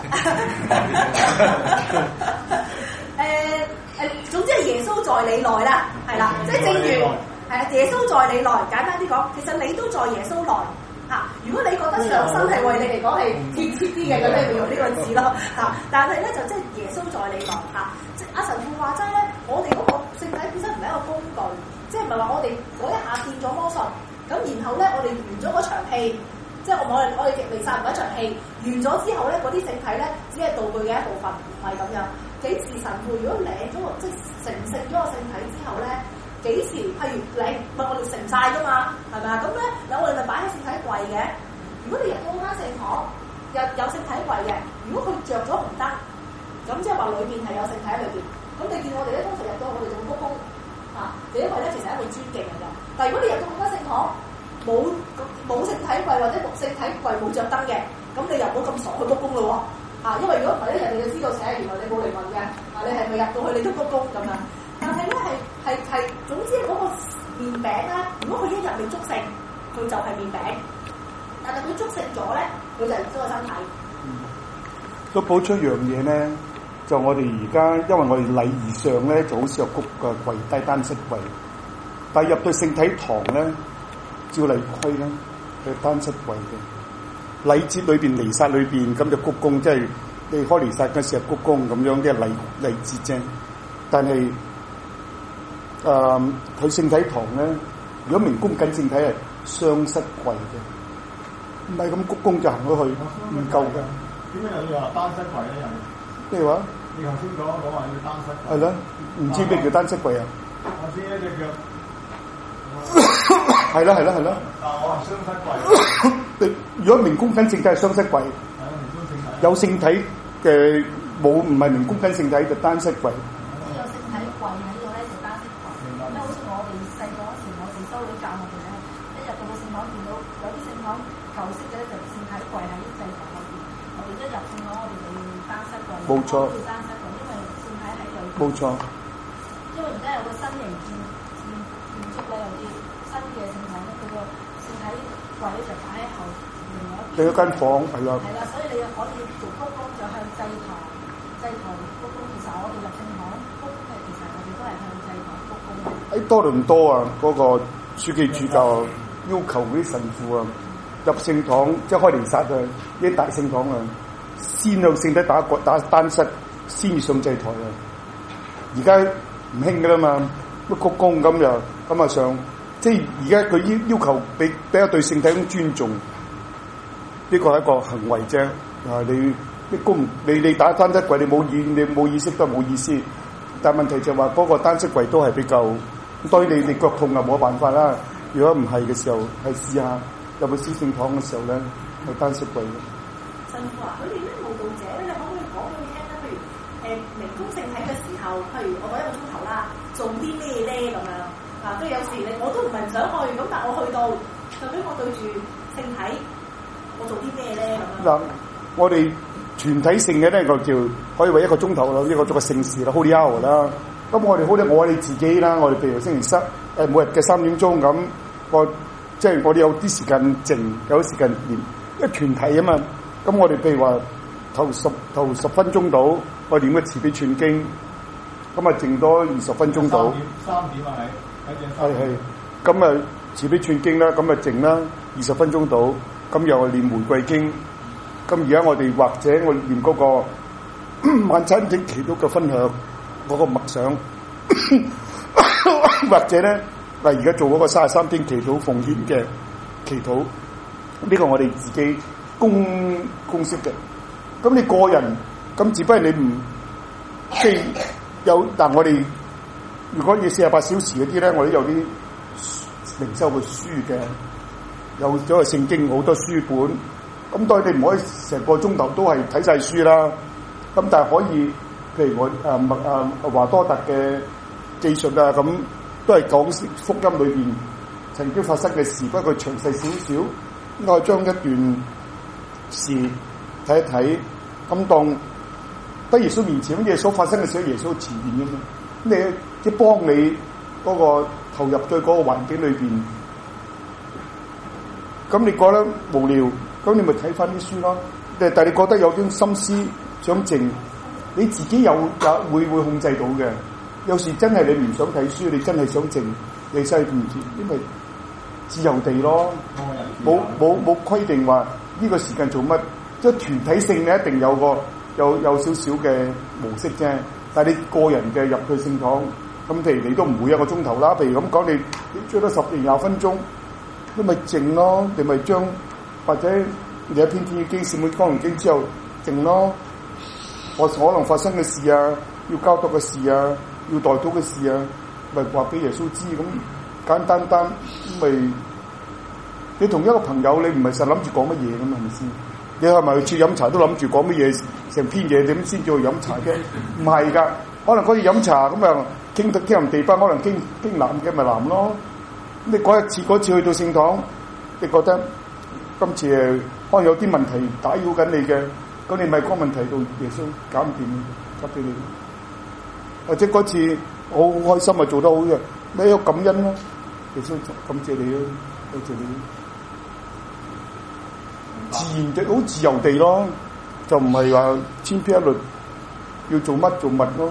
S4: 誒誒，總之係耶穌在你內啦，係啦，即係正如係啊，耶穌在你內，簡單啲講，其實你都在耶穌內。啊、如果你覺得上身係為你嚟講係貼切啲嘅，咁你咪用呢個字咯。啊，但係咧就即係耶穌在你內嚇。即阿神父話齋咧，我哋嗰個聖體本身唔係一個工具，即係唔係話我哋嗰一下變咗魔術，咁然後咧我哋完咗嗰場戲，即係我我哋我哋極離曬嗰一場戲完咗之後咧，嗰啲聖體咧只係道具嘅一部分，唔係咁樣。幾時神父如果領咗個即係成聖咗個聖體之後咧？幾時？譬如你唔係我哋成晒噶嘛，係咪啊？咁咧，有我哋咪擺喺聖體櫃嘅。如果你入到間聖堂，有有聖體櫃嘅，如果佢着咗紅燈，咁即係話裏邊係有聖體喺裏邊。咁你見我哋咧，通常入到我哋就會鞠躬嚇，因為咧其實係一個尊敬嚟㗎。但係如果你入到嗰間聖堂冇冇聖體櫃或者聖體櫃冇着燈嘅，咁你又唔好咁傻去鞠躬咯喎嚇，因為如果唔係咧，人哋就知道寫原來你冇靈魂嘅，啊你係咪入到去你都鞠躬咁樣？但係咧係係係，總之嗰個麵餅咧，如果佢一日未祝聖，佢就係麵餅；但係佢祝聖咗咧，佢就係嗰個身體。
S1: 嗯，都補出一樣嘢咧，就我哋而家，因為我哋禮儀上咧就好似有谷嘅跪低單膝跪，但係入到聖體堂咧，照例規咧係單膝跪嘅。 禮節裏邊彌撒裏邊咁就鞠躬，即係你開彌撒嗰時候鞠躬咁樣啲禮禮節啫。但係誒佢聖體堂咧，如果明供緊聖體係雙膝跪嘅，唔係咁鞠躬就行咗去，唔夠嘅。
S2: 點解又要話單膝跪咧？又
S1: 咩話？
S2: 你頭先講講話要單膝跪。
S1: 係咯，唔知咩叫單膝跪啊？
S2: 我知一隻腳。
S1: 係啦係啦係啦。
S2: 但我係雙膝跪。
S1: 如果明供緊聖體係雙膝跪，
S2: 係啊，明供聖體。
S1: 有聖體嘅冇唔係明供緊聖體就單膝跪。
S4: 有聖體跪喺度咧就單膝跪，因為好似我哋細個嗰時，我哋修女教我哋咧，一入到個聖堂見到有啲聖堂舊式嘅咧就聖體跪喺祭台後邊，我哋一入聖堂我哋就要單膝跪，
S1: 冇錯，
S4: 要單膝跪，因為聖體喺度。
S1: 冇錯。
S4: 因為而家有個新型建建建築咧，有啲新嘅聖堂咧，佢個聖體跪咧就擺喺後另外一邊。
S1: 另一間房係啦。
S4: 係啦，所以你可以做鞠躬就向祭台，祭台鞠躬。其實我哋入聖堂鞠躬嘅，其實我哋都係向祭台鞠躬嘅。
S1: 喺多倫多啊，嗰、那個書記主教要求嗰啲神父啊入聖堂，即係開彌撒啊，啲大聖堂啊，先向聖體打個打單膝，先至上祭台啊。而家唔興噶啦嘛，乜鞠躬咁又咁啊上，即係而家佢要要求俾比較對聖體咁尊重，呢個係一個行為啫。啊，你啲躬你你打單膝跪，你冇意你冇意識都係冇意思。但問題就話嗰個單膝跪都係比較，當然你你腳痛啊冇辦法啦。如果唔係嘅時候，係試下入去小聖堂嘅時候咧，係單膝跪。
S4: 神父啊，佢哋啲慕道者咧，你可唔可以講俾佢聽咧？譬如誒明供聖體嘅時候，譬如我講一個鐘頭啦，做啲咩咧咁樣啊？即係有時你我都唔係唔想去，咁但係我去到，究竟我對住聖體，我做啲咩咧咁樣？
S1: 嗱，我哋全體性嘅咧個叫可以話一個鐘頭啦，呢個做個聖事啦 ，Holy Hour 啦。咁我哋好啲，我哋自己啦，我哋譬如星期三誒每日嘅三點鐘咁，我即係我哋有啲時間靜，有啲時間念，因為團體啊嘛。咁我哋譬如話頭十頭十分鐘到，我念個慈悲串經，咁啊靜多二十分鐘到。
S2: 三點啊係，
S1: 係係，咁啊慈悲串經啦，咁啊靜啦，二十分鐘到，咁又係念玫瑰經。咁而家我哋或者我念嗰個晚餐經祈禱嘅分享嗰個默想，或者咧嗱而家做嗰個三十三天祈禱奉獻嘅祈禱，呢個我哋自己公公式嘅。咁你個人咁，只不過你唔即係有，但我哋如果要四十八小時嗰啲咧，我哋有啲靈修嘅書嘅，有咗個聖經好多書本。咁當然你唔可以成個鐘頭都係睇晒書啦。咁但係可以，譬如我誒麥誒華多特嘅記述啊，咁都係講福音裏邊曾經發生嘅事，不過詳細少少，我將一段事睇一睇。咁當喺耶穌面前，乜嘢所發生嘅事喺耶穌前面嘅嘛？你即係幫你嗰個投入對嗰個環境裏邊，咁你覺得無聊？咁你咪睇翻啲書咯，但係你覺得有種心思想靜，你自己有有會會控制到嘅。有時真係你唔想睇書，你真係想靜，你真係唔知，因為自由地咯，冇冇冇規定話呢個時間做乜，即係團體性嘅一定有個有有少少嘅模式啫。但係你個人嘅入去聖堂，咁譬如你都唔會一個鐘頭啦。譬如咁講，你你最多十零廿分鐘，你咪靜咯，你咪將。或者你有篇天主經、聖母光榮經之後靜咯，或可能發生嘅事啊，要交託嘅事啊，要代禱嘅事啊，咪話俾耶穌知咁簡單單，咁咪你同一個朋友，你唔係實諗住講乜嘢噶嘛，係咪先？你係咪去飲茶都諗住講乜嘢？成篇嘢點先叫去飲茶嘅？唔係噶，可能可以飲茶咁啊，傾得天南地北，可能傾傾南嘅咪南咯。咁你嗰一次嗰次去到聖堂，你覺得？今次誒可能有啲問題打擾緊你嘅，咁你咪嗰個問題到耶穌搞唔掂，交俾你。或者嗰次我好開心啊，做得好嘅，你有感恩咯，耶穌感謝你咯，多謝你。自然嘅好自由地咯，就唔係話千篇一律要做乜做乜咯。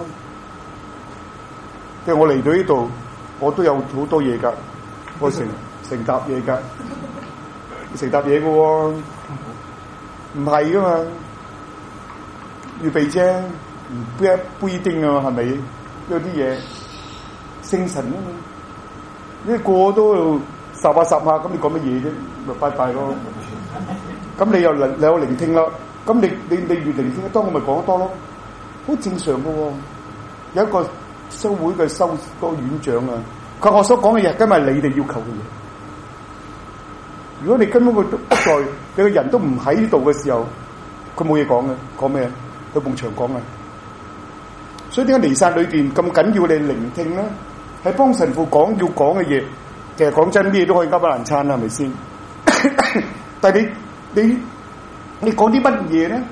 S1: 即係我嚟到呢度，我都有好多嘢㗎，我成成沓嘢㗎。成沓嘢嘅喎， 唔係噶嘛，預備啫，唔不一不一定啊，係咪？有啲嘢聖神啊嘛，你個個都霎下霎下，咁你講乜嘢啫？咪拜拜咯。咁你又聆你有聆聽啦，咁你你你越聆聽得多，我咪講得多咯，好正常噶喎。有一個修會嘅修嗰個院長啊，佢話我所講嘅嘢，今日你哋要求嘅嘢。如果你根本佢不在，你個人都唔喺呢度嘅時候，佢冇嘢講嘅，講咩？佢埲牆講嘅。所以點解彌撒裏邊咁緊要你聆聽咧？係幫神父講要講嘅嘢。其實講真，咩都可以加把爛餐啦，係咪先？但係你你你講啲乜嘢咧？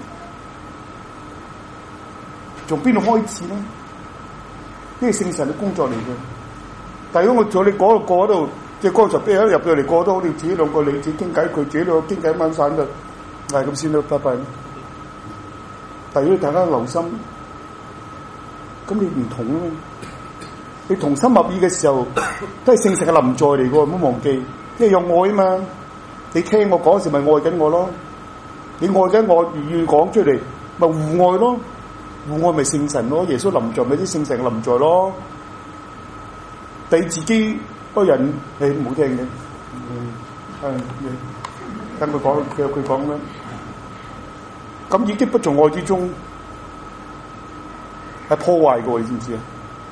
S1: 從邊度開始咧？呢係聖神嘅工作嚟嘅。但係如果我坐你嗰度過度，即係剛才俾人入到嚟過都好，你自己兩個你自己傾偈，佢自己兩個傾偈掹散就係咁先啦，拜拜。但係如果大家留心，咁你唔同啊嘛。你同心合意嘅時候，都係聖神嘅臨在嚟嘅，唔好忘記，即係有愛啊嘛。你聽我講時，咪愛緊我咯。你愛緊我，願意講出嚟，咪互愛咯。互愛咪聖神咯。耶穌臨在咪啲聖神嘅臨在咯。你自己個人你唔好聽嘅，嗯，係，等佢講，佢佢講啦。咁已經不從愛之中，係破壞嘅，你知唔知啊？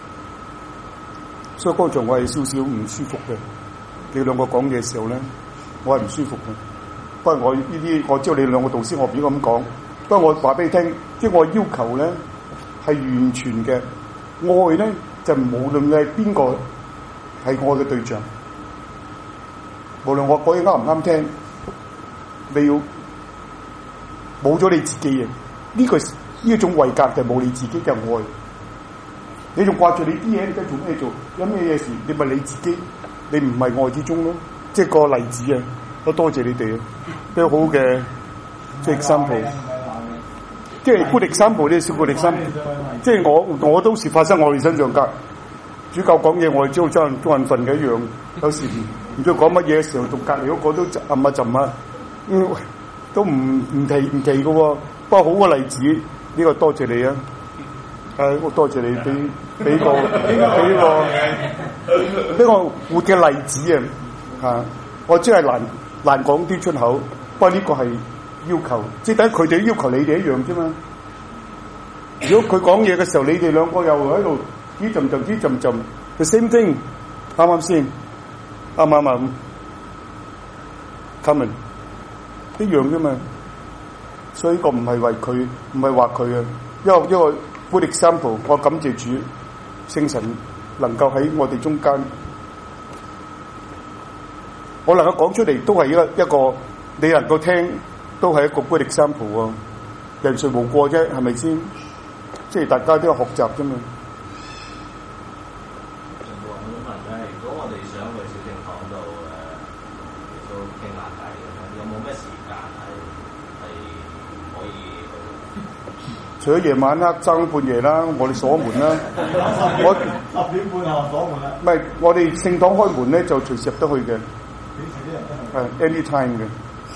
S1: 所以剛才我係少少唔舒服嘅。你兩個講嘢嘅時候咧，我係唔舒服嘅。不過我呢啲，我知道你兩個導師，我唔應該咁講。不過我話俾你聽，即係我要求咧係完全嘅愛咧，就無論你係邊個係愛嘅對象，無論我講嘢啱唔啱聽，你要冇咗你自己嘅呢個呢一種位格，就冇你自己嘅愛。你仲掛住你啲嘢，你而家做咩做？有咩嘢事？你咪你自己，你唔係愛之中咯。即係個例子啊！我多謝你哋啊，比較好嘅即係三步，即係孤力三步呢？小孤力三步，即係我我都是發生我哋身上㗎。主教講嘢，我哋知道真係中眼瞓嘅一樣。有時唔知講乜嘢嘅時候，同隔離嗰個都暗下浸下，嗯，都唔唔提唔提嘅喎。不過好嘅例子，呢、這個多謝你啊！誒，我多謝你俾俾個俾個俾個活嘅例子啊！嚇，我真係難難講啲出口。不過呢個係要求，即係等佢哋要求你哋一樣啫嘛。如果佢講嘢嘅時候，你哋兩個又喺度啲浸浸啲浸浸，the same thing，啱啱先？啱唔啱啊？Common 一樣啫嘛。所以呢個唔係為佢，唔係話佢啊，因為因為。good example，我感謝主聖神能夠喺我哋中間，我能夠講出嚟都係一個一個你能夠聽，都係一個 good example 啊！人誰無過啫，係咪先？即係大家都要學習啫嘛。
S6: 我想問咧，如果我哋想去小聖堂度誒做傾下偈咁樣，有冇咩時間係係可以去？
S1: 除咗夜晚黑爭半夜啦，我哋鎖門啦。我
S2: 十點半後鎖門啦。
S1: 唔係，我哋聖堂開門咧就隨時入得去嘅。
S2: 幾時都入得去？
S1: 係 anytime 嘅。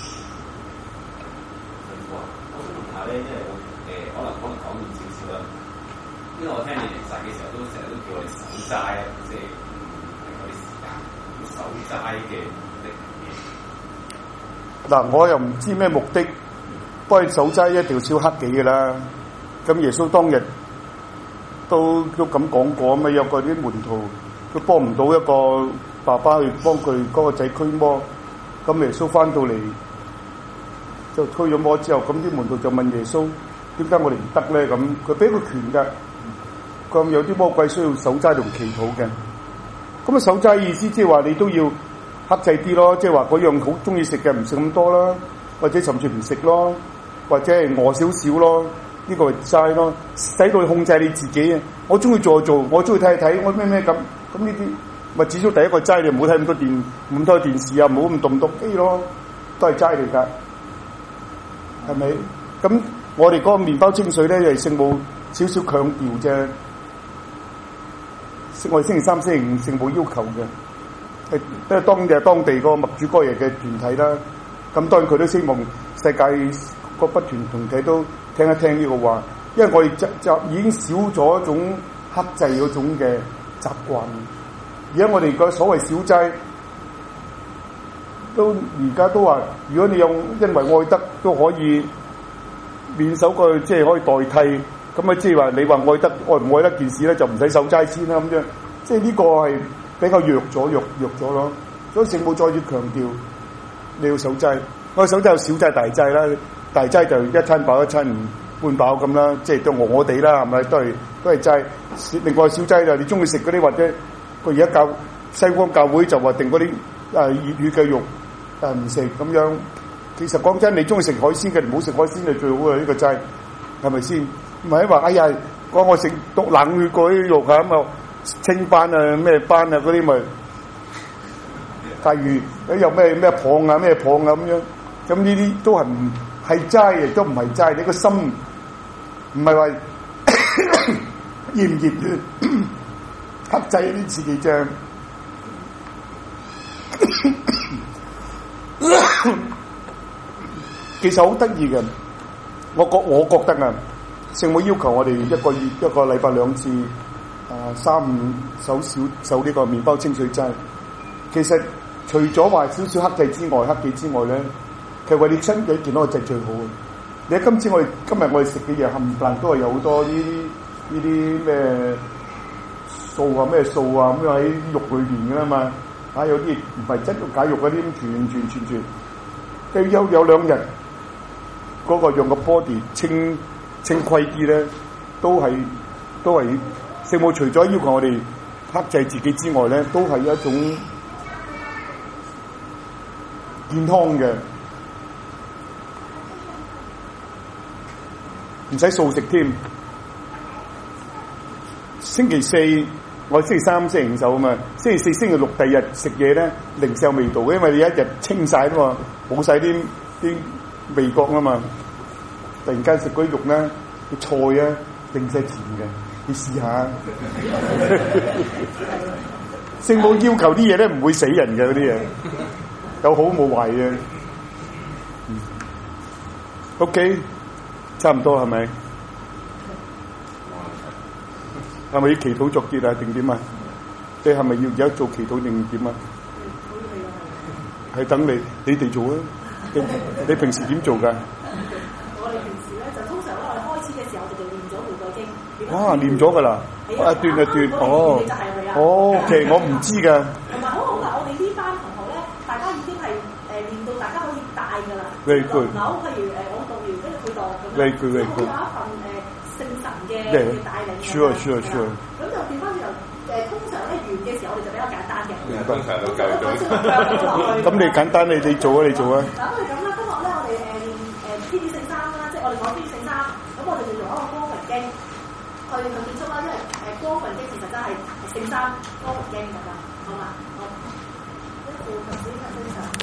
S6: 我想問下咧，因為我誒可能可能講遠少少啦，因為我聽你彌撒嘅時候都成日都叫我哋守齋啊，即係嗰啲時間守齋嘅目的。
S1: 嗱，我又唔知咩目的，不過守齋一定要燒黑幾嘅啦。咁耶穌當日都都咁講過啊嘛，有個啲門徒佢幫唔到一個爸爸去幫佢嗰個仔驅魔，咁耶穌翻到嚟就驅咗魔之後，咁啲門徒就問耶穌：點解我哋唔得咧？咁佢俾個權㗎，咁有啲魔鬼需要守齋同祈禱嘅。咁啊守齋意思即係話你都要克制啲咯，即係話嗰樣好中意食嘅唔食咁多啦，或者甚至唔食咯，或者係餓少少咯。呢個係齋咯，使到你控制你自己啊！我中意做就做，我中意睇就睇，我咩咩咁咁呢啲咪至少第一個齋，你唔好睇咁多電，咁多電視啊，唔好咁動動機咯，都係齋嚟㗎，係咪？咁我哋嗰個麵包清水咧，係聖母少少強調啫。我哋星期三、星期五聖母要求嘅，係都係當地當地嗰個默主哥爺嘅團體啦。咁當然佢都希望世界個不團同體都聽一聽呢個話，因為我哋就就已經少咗一種克制嗰種嘅習慣。而家我哋個所謂小齋，都而家都話，如果你用因為愛德都可以免守個，即係可以代替，咁啊即係話你話愛德愛唔愛德件事咧，就唔使守齋先啦咁樣。即係呢個係比較弱咗、弱弱咗咯。所以聖母再次強調你要守齋，我守齋有小齋大齋啦，大齋就一餐飽一餐唔半飽咁啦，即係都餓餓地啦，係咪都係都係齋。另外小齋就你中意食嗰啲或者佢而家教西方教會就話定嗰啲誒熱血嘅肉誒唔食咁樣。其實講真，你中意食海鮮嘅，唔好食海鮮就最好啦。呢、這個齋係咪先？唔係話哎呀，講我食毒冷血嗰啲肉啊咁啊，清斑啊咩斑啊嗰啲咪。例如，誒有咩咩蚌啊咩蚌啊咁樣，咁呢啲都係唔係齋，亦都唔係齋。你個心唔係話熱唔熱血克制啲自己啫。其實好得意嘅，我覺我覺得啊，聖母要求我哋一個月一個禮拜兩次，啊、呃、三五守小守呢個麵包清水齋，其實。除咗話少少克制之外，克己之外咧，其實為你身體健康就係最好嘅。你睇今次我哋今日我哋食嘅嘢冚唪唥都係有好多呢啲呢啲咩素啊咩素啊咁樣喺肉裏邊噶啦嘛。啊有啲唔係真肉假肉嗰啲咁轉轉轉轉，跟住有有兩日嗰、那個讓個 body 清清規啲咧，都係都係聖母除咗要求我哋克制自己之外咧，都係一種。健康嘅，唔使素食添。星期四我星期三、星期五守啊嘛，星期四、星期六第日食嘢咧，零舍有味道嘅，因為你一日清晒啊嘛，冇晒啲啲味覺啊嘛。突然間食嗰啲肉咧，啲菜啊，零舍甜嘅，你試下。聖母要求啲嘢咧，唔會死人嘅嗰啲嘢。有好冇壞嘅，嗯，OK，差唔多係咪？係咪要祈禱作結啊？定點啊？你係咪要而家做祈禱定點啊？係等你，你哋做啊！你你平時點做㗎？
S4: 我哋平時咧就通常咧，我哋開始嘅時候就就念咗玫瑰經。
S1: 哇！念咗㗎啦，一段一段，哦，哦，OK，我唔知㗎。
S4: 同埋好好㗎，我哋呢班同學咧，大家已經係誒練到大家可以帶㗎啦。
S1: Very good。
S4: 樓譬如誒我讀完跟住佢讀咁樣，
S1: Very good, very good。
S4: 有一份誒聖神嘅嘅帶領。
S1: Sure, sure, sure。
S4: 咁就變翻轉頭誒，通常咧完嘅時候我哋就比較簡單嘅。
S3: 通常都夠鐘。
S1: 咁你簡單你你做啊，你做啊。
S4: 嗱，不如咁啦，今日咧我哋誒練誒天主聖三啦，即係我哋講天主聖三，咁我哋就用一個光榮經去去結束啦，因為誒光榮經其實真係聖三光榮經咁樣，好嘛？好。一部分小朋友。